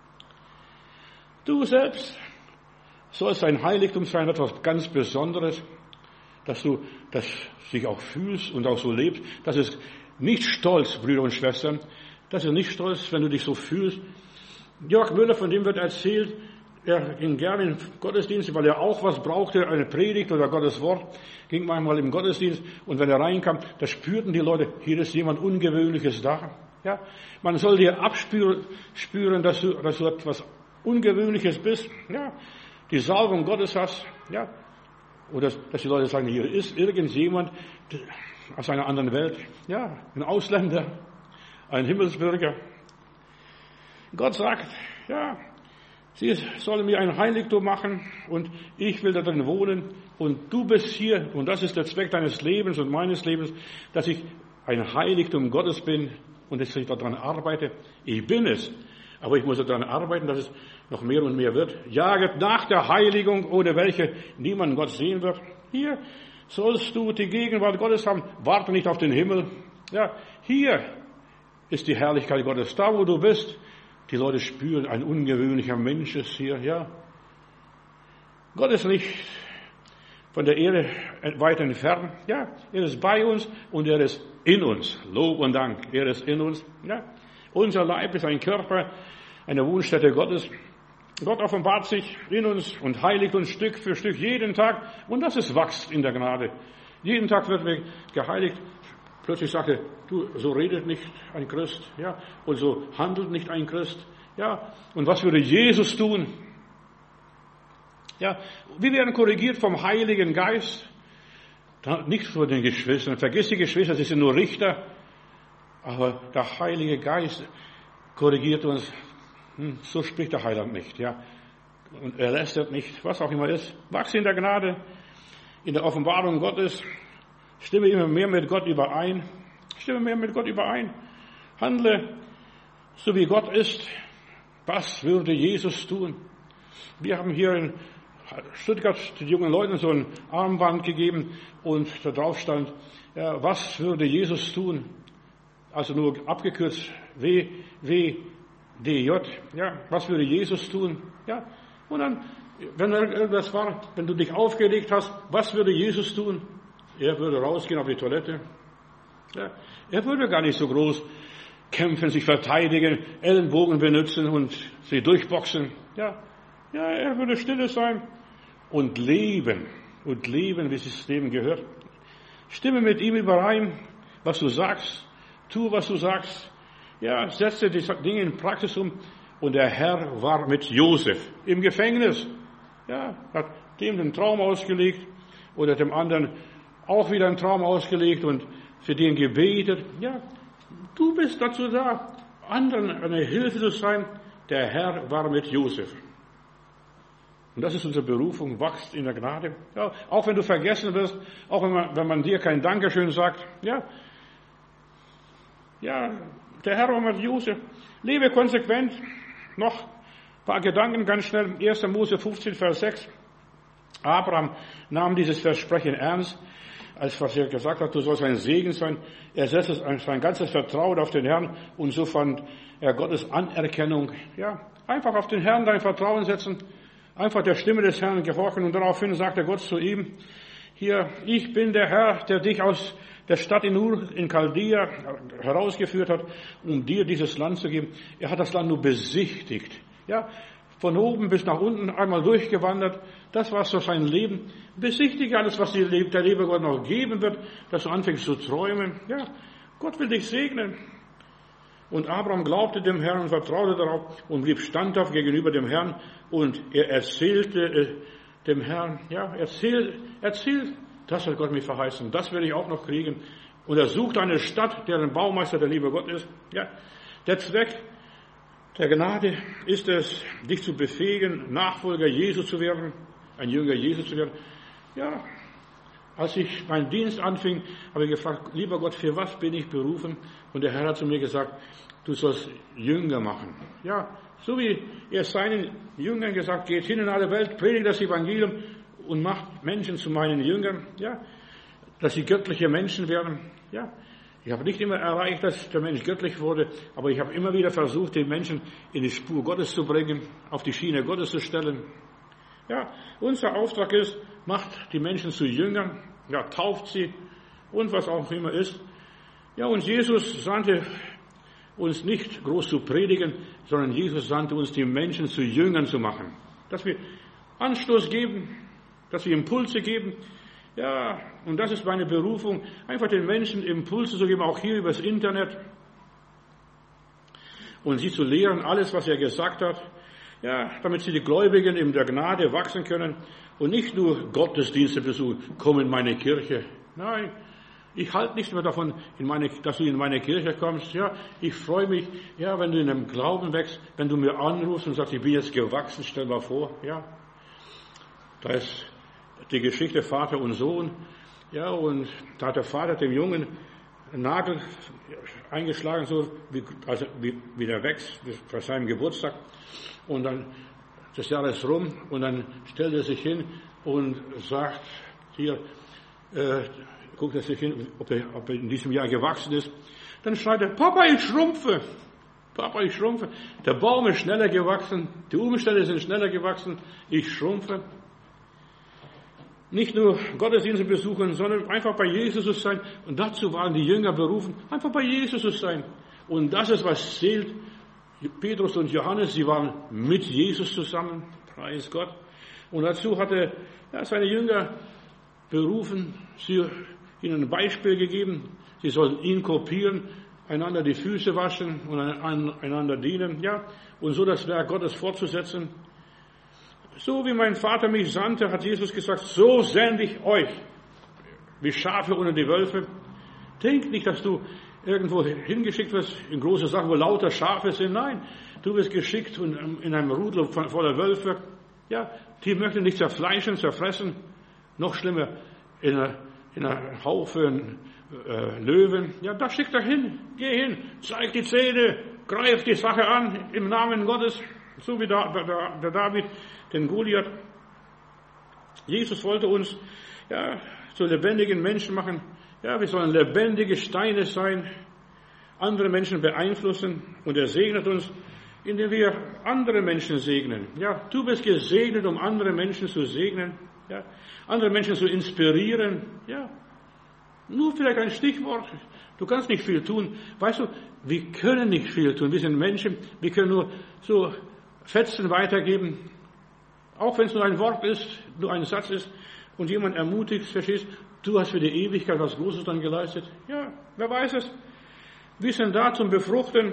Speaker 1: Du selbst sollst ein Heiligtum sein, etwas ganz Besonderes, dass du das sich auch fühlst und auch so lebst. Das ist nicht stolz, Brüder und Schwestern. Das ist nicht stolz, wenn du dich so fühlst. Jörg Müller, von dem wird erzählt, er ging gerne in Gottesdienst, weil er auch was brauchte, eine Predigt oder Gottes Wort, ging manchmal im Gottesdienst und wenn er reinkam, da spürten die Leute, hier ist jemand Ungewöhnliches da. Ja, man soll dir abspüren, dass du etwas Ungewöhnliches bist, ja, die Salbung Gottes hast, ja, oder dass die Leute sagen, hier ist irgendjemand aus einer anderen Welt, ja, ein Ausländer, ein Himmelsbürger. Gott sagt, ja, sie sollen mir ein Heiligtum machen und ich will da drin wohnen und du bist hier und das ist der Zweck deines Lebens und meines Lebens, dass ich ein Heiligtum Gottes bin und dass ich daran arbeite. Ich bin es, aber ich muss daran arbeiten, dass es noch mehr und mehr wird. Jaget nach der Heiligung, ohne welche niemand Gott sehen wird. Hier sollst du die Gegenwart Gottes haben. Warte nicht auf den Himmel. Ja, hier ist die Herrlichkeit Gottes. Da, wo du bist, die Leute spüren, ein ungewöhnlicher Mensch ist hier, ja. Gott ist nicht von der Erde weit entfernt, ja. Er ist bei uns und er ist in uns. Lob und Dank, er ist in uns, ja. Unser Leib ist ein Körper, eine Wohnstätte Gottes. Gott offenbart sich in uns und heiligt uns Stück für Stück jeden Tag und das ist Wachs in der Gnade. Jeden Tag wird mir geheiligt. Plötzlich sagt er, du, so redet nicht ein Christ, ja, und so handelt nicht ein Christ. Ja, und was würde Jesus tun? Ja, wir werden korrigiert vom Heiligen Geist. Nicht von den Geschwistern. Vergiss die Geschwister, sie sind nur Richter. Aber der Heilige Geist korrigiert uns. So spricht der Heiland nicht, ja. Und er lästert nicht, was auch immer ist. Wachse in der Gnade, in der Offenbarung Gottes. Stimme immer mehr mit Gott überein. Handle, so wie Gott ist. Was würde Jesus tun? Wir haben hier in Stuttgart den jungen Leuten so ein Armband gegeben und da drauf stand, ja, was würde Jesus tun? Also nur abgekürzt WWDJ. Ja, was würde Jesus tun? Ja, und dann, wenn irgendwas war, wenn du dich aufgeregt hast, was würde Jesus tun? Er würde rausgehen auf die Toilette. Ja, er würde gar nicht so groß kämpfen, sich verteidigen, Ellenbogen benutzen und sie durchboxen. Ja, er würde stille sein und leben, wie es das Leben gehört. Stimme mit ihm überein, was du sagst, tu, was du sagst. Ja, setze die Dinge in Praxis um. Und der Herr war mit Josef im Gefängnis. Ja, hat dem den Traum ausgelegt oder dem anderen auch wieder einen Traum ausgelegt und für den gebetet. Ja, du bist dazu da, anderen eine Hilfe zu sein. Der Herr war mit Josef. Und das ist unsere Berufung, wachst in der Gnade. Ja, auch wenn du vergessen wirst, auch wenn man dir kein Dankeschön sagt. Ja, der Herr war mit Josef. Lebe konsequent. Noch ein paar Gedanken ganz schnell. 1. Mose 15, Vers 6. Abraham nahm dieses Versprechen ernst, als was er gesagt hat, du sollst ein Segen sein. Er setzte sein ganzes Vertrauen auf den Herrn und so fand er Gottes Anerkennung. Ja, einfach auf den Herrn dein Vertrauen setzen, einfach der Stimme des Herrn gehorchen und daraufhin sagte Gott zu ihm, hier, ich bin der Herr, der dich aus der Stadt in Ur in Chaldea herausgeführt hat, um dir dieses Land zu geben. Er hat das Land nur besichtigt. Ja, von oben bis nach unten einmal durchgewandert. Das war so sein Leben. Besichtige alles, was dir der liebe Gott noch geben wird, dass du anfängst zu träumen. Ja, Gott will dich segnen. Und Abraham glaubte dem Herrn und vertraute darauf und blieb standhaft gegenüber dem Herrn. Und er erzählte dem Herrn, ja, erzähl, das hat Gott mir verheißen, das werde ich auch noch kriegen. Und er sucht eine Stadt, deren Baumeister der liebe Gott ist. Ja, der Zweck der Gnade ist es, dich zu befähigen, Nachfolger Jesu zu werden, ein Jünger Jesu zu werden. Ja, als ich meinen Dienst anfing, habe ich gefragt, lieber Gott, für was bin ich berufen? Und der Herr hat zu mir gesagt, du sollst Jünger machen. Ja, so wie er seinen Jüngern gesagt, geht hin in alle Welt, predigt das Evangelium und macht Menschen zu meinen Jüngern, ja, dass sie göttliche Menschen werden. Ja, ich habe nicht immer erreicht, dass der Mensch göttlich wurde, aber ich habe immer wieder versucht, den Menschen in die Spur Gottes zu bringen, auf die Schiene Gottes zu stellen. Ja, unser Auftrag ist, macht die Menschen zu Jüngern, ja, tauft sie und was auch immer ist. Ja, und Jesus sandte uns nicht groß zu predigen, sondern Jesus sandte uns, die Menschen zu Jüngern zu machen. Dass wir Anstoß geben, dass wir Impulse geben. Ja, und das ist meine Berufung, einfach den Menschen Impulse zu geben, auch hier übers Internet. Und sie zu lehren, alles, was er gesagt hat. Ja, damit sie die Gläubigen in der Gnade wachsen können und nicht nur Gottesdienste besuchen, komm in meine Kirche. Nein, ich halte nichts mehr davon, dass du in meine Kirche kommst. Ja, ich freue mich, ja, wenn du in dem Glauben wächst, wenn du mir anrufst und sagst, ich bin jetzt gewachsen, stell mal vor, ja. Da ist die Geschichte Vater und Sohn, ja, und da hat der Vater dem Jungen einen Nagel eingeschlagen, so wie der wächst, bei seinem Geburtstag. Und dann, das Jahr ist rum, und dann stellt er sich hin und sagt, hier, guckt er sich hin, ob er in diesem Jahr gewachsen ist. Dann schreit er, Papa, ich schrumpfe. Papa, ich schrumpfe. Der Baum ist schneller gewachsen, die Umstände sind schneller gewachsen, ich schrumpfe. Nicht nur Gottesdienste besuchen, sondern einfach bei Jesus zu sein. Und dazu waren die Jünger berufen, einfach bei Jesus zu sein. Und das ist, was zählt. Petrus und Johannes, sie waren mit Jesus zusammen, preis Gott. Und dazu hatte seine Jünger berufen, ihnen ein Beispiel gegeben. Sie sollten ihn kopieren, einander die Füße waschen und einander dienen, ja, und so das Werk Gottes fortzusetzen. So wie mein Vater mich sandte, hat Jesus gesagt, so sende ich euch, wie Schafe unter die Wölfe. Denk nicht, dass du irgendwo hingeschickt wirst in große Sachen, wo lauter Schafe sind. Nein, du wirst geschickt in einem Rudel voller Wölfe. Ja, die möchten dich zerfleischen, zerfressen. Noch schlimmer, in einer Haufen Löwen. Ja, da schickt er hin. Geh hin, zeig die Zähne, greif die Sache an im Namen Gottes. So wie der David den Goliath. Jesus wollte uns zu lebendigen Menschen machen. Ja, wir sollen lebendige Steine sein, andere Menschen beeinflussen. Und er segnet uns, indem wir andere Menschen segnen. Ja, du bist gesegnet, um andere Menschen zu segnen. Ja, andere Menschen zu inspirieren. Ja, nur vielleicht ein Stichwort. Du kannst nicht viel tun. Weißt du, wir können nicht viel tun. Wir sind Menschen. Wir können nur so Fetzen weitergeben. Auch wenn es nur ein Wort ist, nur ein Satz ist und jemand ermutigt, verstehst, du hast für die Ewigkeit was Großes dann geleistet. Ja, wer weiß es. Wir sind da zum Befruchten,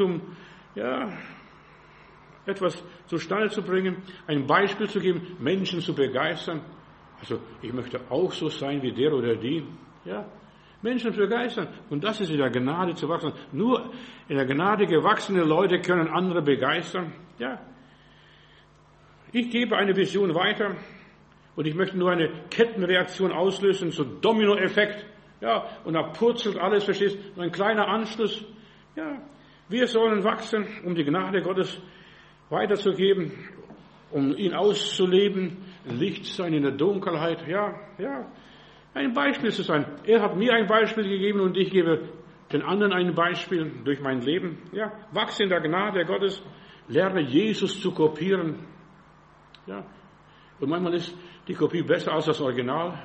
Speaker 1: etwas zustande zu bringen, ein Beispiel zu geben, Menschen zu begeistern. Also, ich möchte auch so sein wie der oder die. Ja, Menschen zu begeistern. Und das ist in der Gnade zu wachsen. Nur in der Gnade gewachsene Leute können andere begeistern. Ja. Ich gebe eine Vision weiter. Und ich möchte nur eine Kettenreaktion auslösen, so Dominoeffekt. Ja, und da purzelt alles, verstehst du? Ein kleiner Anschluss. Ja, wir sollen wachsen, um die Gnade Gottes weiterzugeben, um ihn auszuleben, Licht sein in der Dunkelheit. Ja, ein Beispiel zu sein. Er hat mir ein Beispiel gegeben und ich gebe den anderen ein Beispiel durch mein Leben. Ja, wachse in der Gnade Gottes, lerne Jesus zu kopieren. Ja, und manchmal ist die Kopie besser als das Original.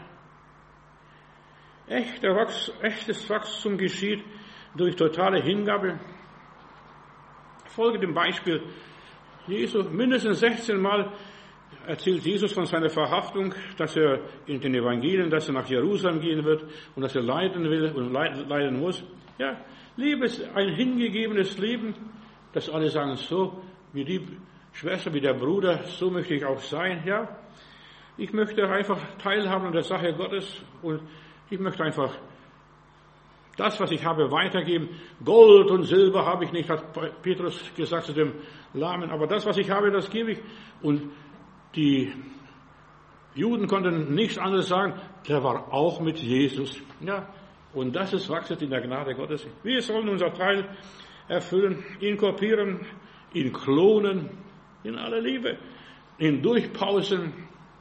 Speaker 1: Echtes Wachstum geschieht durch totale Hingabe. Folge dem Beispiel Jesu. Mindestens 16 Mal erzählt Jesus von seiner Verhaftung, dass er in den Evangelien, dass er nach Jerusalem gehen wird und dass er leiden will und leiden muss. Ja, lebe ein hingegebenes Leben, dass alle sagen, so wie die Schwester, wie der Bruder, so möchte ich auch sein. Ja, ich möchte einfach teilhaben an der Sache Gottes und ich möchte einfach das, was ich habe, weitergeben. Gold und Silber habe ich nicht, hat Petrus gesagt zu dem Lahmen, aber das, was ich habe, das gebe ich. Und die Juden konnten nichts anderes sagen, der war auch mit Jesus. Ja, und das ist wachsend in der Gnade Gottes. Wir sollen unser Teil erfüllen, ihn kopieren, ihn klonen, in aller Liebe, ihn durchpausen,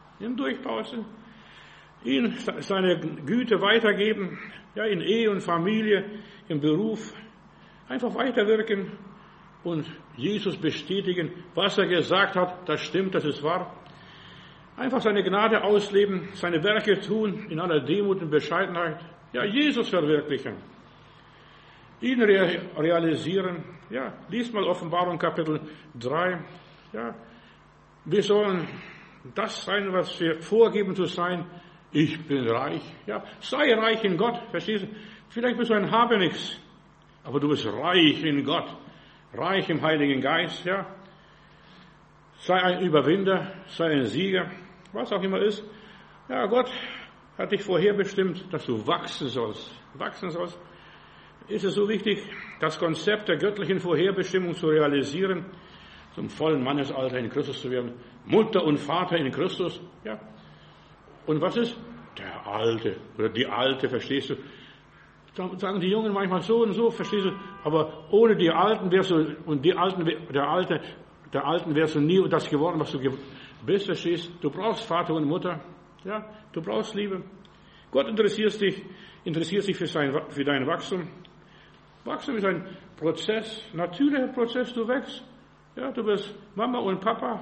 Speaker 1: ihn seine Güte weitergeben, ja, in Ehe und Familie, im Beruf, einfach weiterwirken und Jesus bestätigen, was er gesagt hat, das stimmt, das ist wahr. Einfach seine Gnade ausleben, seine Werke tun, in aller Demut und Bescheidenheit, ja, Jesus verwirklichen, ihn realisieren, ja, lies mal Offenbarung Kapitel 3, ja, wir sollen das sein, was wir vorgeben zu sein. Ich bin reich. Ja, sei reich in Gott. Verstehst du? Vielleicht bist du ein Habenichts, aber du bist reich in Gott. Reich im Heiligen Geist. Ja, sei ein Überwinder, sei ein Sieger, was auch immer ist. Ja, Gott hat dich vorherbestimmt, dass du wachsen sollst. Ist es so wichtig, das Konzept der göttlichen Vorherbestimmung zu realisieren, zum vollen Mannesalter in Christus zu werden, Mutter und Vater in Christus. Ja. Und was ist? Der Alte oder die Alte, verstehst du? Da sagen die Jungen manchmal so und so, verstehst du? Aber ohne die Alten wärst du, und der Alten wärst du nie das geworden, was du bist, verstehst du? Du brauchst Vater und Mutter, ja? Du brauchst Liebe. Gott interessiert sich für dein Wachstum. Wachstum ist ein Prozess, natürlicher Prozess, du wächst. Ja, du bist Mama und Papa.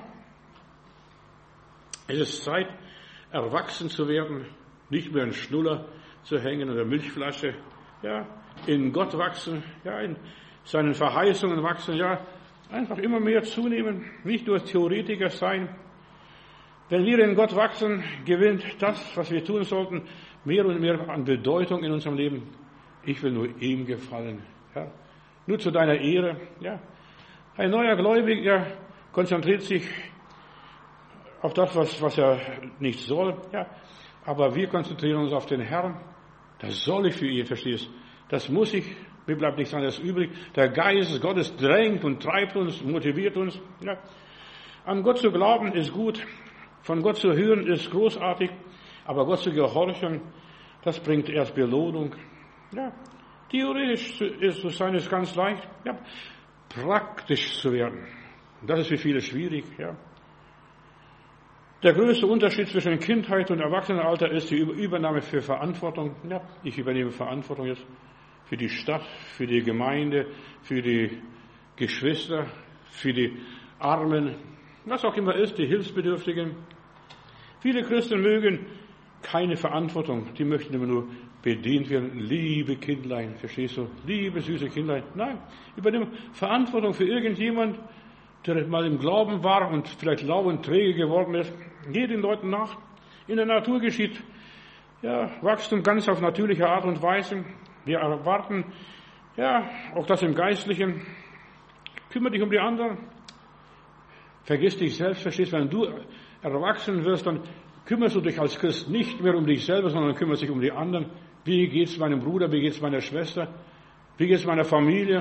Speaker 1: Es ist Zeit, erwachsen zu werden, nicht mehr in Schnuller zu hängen oder Milchflasche, ja, in Gott wachsen, ja, in seinen Verheißungen wachsen, ja, einfach immer mehr zunehmen, nicht nur Theoretiker sein. Wenn wir in Gott wachsen, gewinnt das, was wir tun sollten, mehr und mehr an Bedeutung in unserem Leben. Ich will nur ihm gefallen. Herr. Nur zu deiner Ehre, ja. Ein neuer Gläubiger konzentriert sich auf das, was er nicht soll, ja. Aber wir konzentrieren uns auf den Herrn. Das soll ich für ihn, verstehst du? Das muss ich. Mir bleibt nichts anderes übrig. Der Geist Gottes drängt und treibt uns, motiviert uns, ja. An Gott zu glauben ist gut. Von Gott zu hören ist großartig. Aber Gott zu gehorchen, das bringt erst Belohnung. Ja. Theoretisch ist zu sein, ist ganz leicht. Ja. Praktisch zu werden. Das ist für viele schwierig, ja. Der größte Unterschied zwischen Kindheit und Erwachsenenalter ist die Übernahme für Verantwortung. Ja, ich übernehme Verantwortung jetzt für die Stadt, für die Gemeinde, für die Geschwister, für die Armen, was auch immer ist, die Hilfsbedürftigen. Viele Christen mögen keine Verantwortung, die möchten immer nur bedient werden. Liebe Kindlein, verstehst du? Liebe süße Kindlein. Nein, übernehme Verantwortung für irgendjemand, der mal im Glauben war und vielleicht lau und träge geworden ist. Geh den Leuten nach. In der Natur geschieht ja, Wachstum ganz auf natürliche Art und Weise. Wir erwarten ja auch das im Geistlichen. Kümmere dich um die anderen. Vergiss dich selbst, verstehst du? Wenn du erwachsen wirst, dann kümmerst du dich als Christ nicht mehr um dich selber, sondern kümmerst dich um die anderen. Wie geht's meinem Bruder? Wie geht's meiner Schwester? Wie geht's meiner Familie?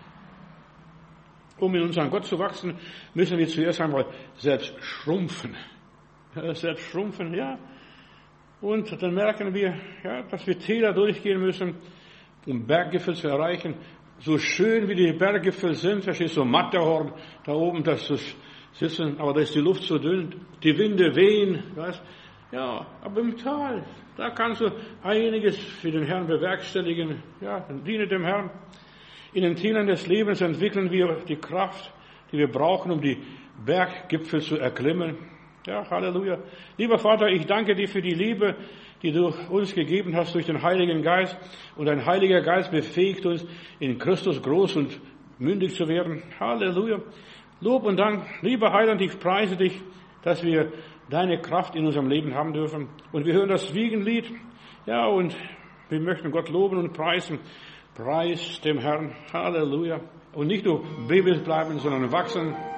Speaker 1: Um in unseren Gott zu wachsen, müssen wir zuerst einmal selbst schrumpfen. Selbst schrumpfen, ja. Und dann merken wir, ja, dass wir Täler durchgehen müssen, um Berggipfel zu erreichen. So schön wie die Berggipfel sind, verstehst du, so Matterhorn, da oben, das zu sitzen, aber da ist die Luft so dünn, die Winde wehen, weißt. Ja, aber im Tal, da kannst du einiges für den Herrn bewerkstelligen, ja, diene dem Herrn. In den Tälern des Lebens entwickeln wir die Kraft, die wir brauchen, um die Berggipfel zu erklimmen. Ja, Halleluja. Lieber Vater, ich danke dir für die Liebe, die du uns gegeben hast durch den Heiligen Geist. Und dein Heiliger Geist befähigt uns, in Christus groß und mündig zu werden. Halleluja. Lob und Dank. Lieber Heiland, ich preise dich, dass wir deine Kraft in unserem Leben haben dürfen. Und wir hören das Wiegenlied. Ja, und wir möchten Gott loben und preisen. Preis dem Herrn. Halleluja. Und nicht nur Babys bleiben, sondern wachsen.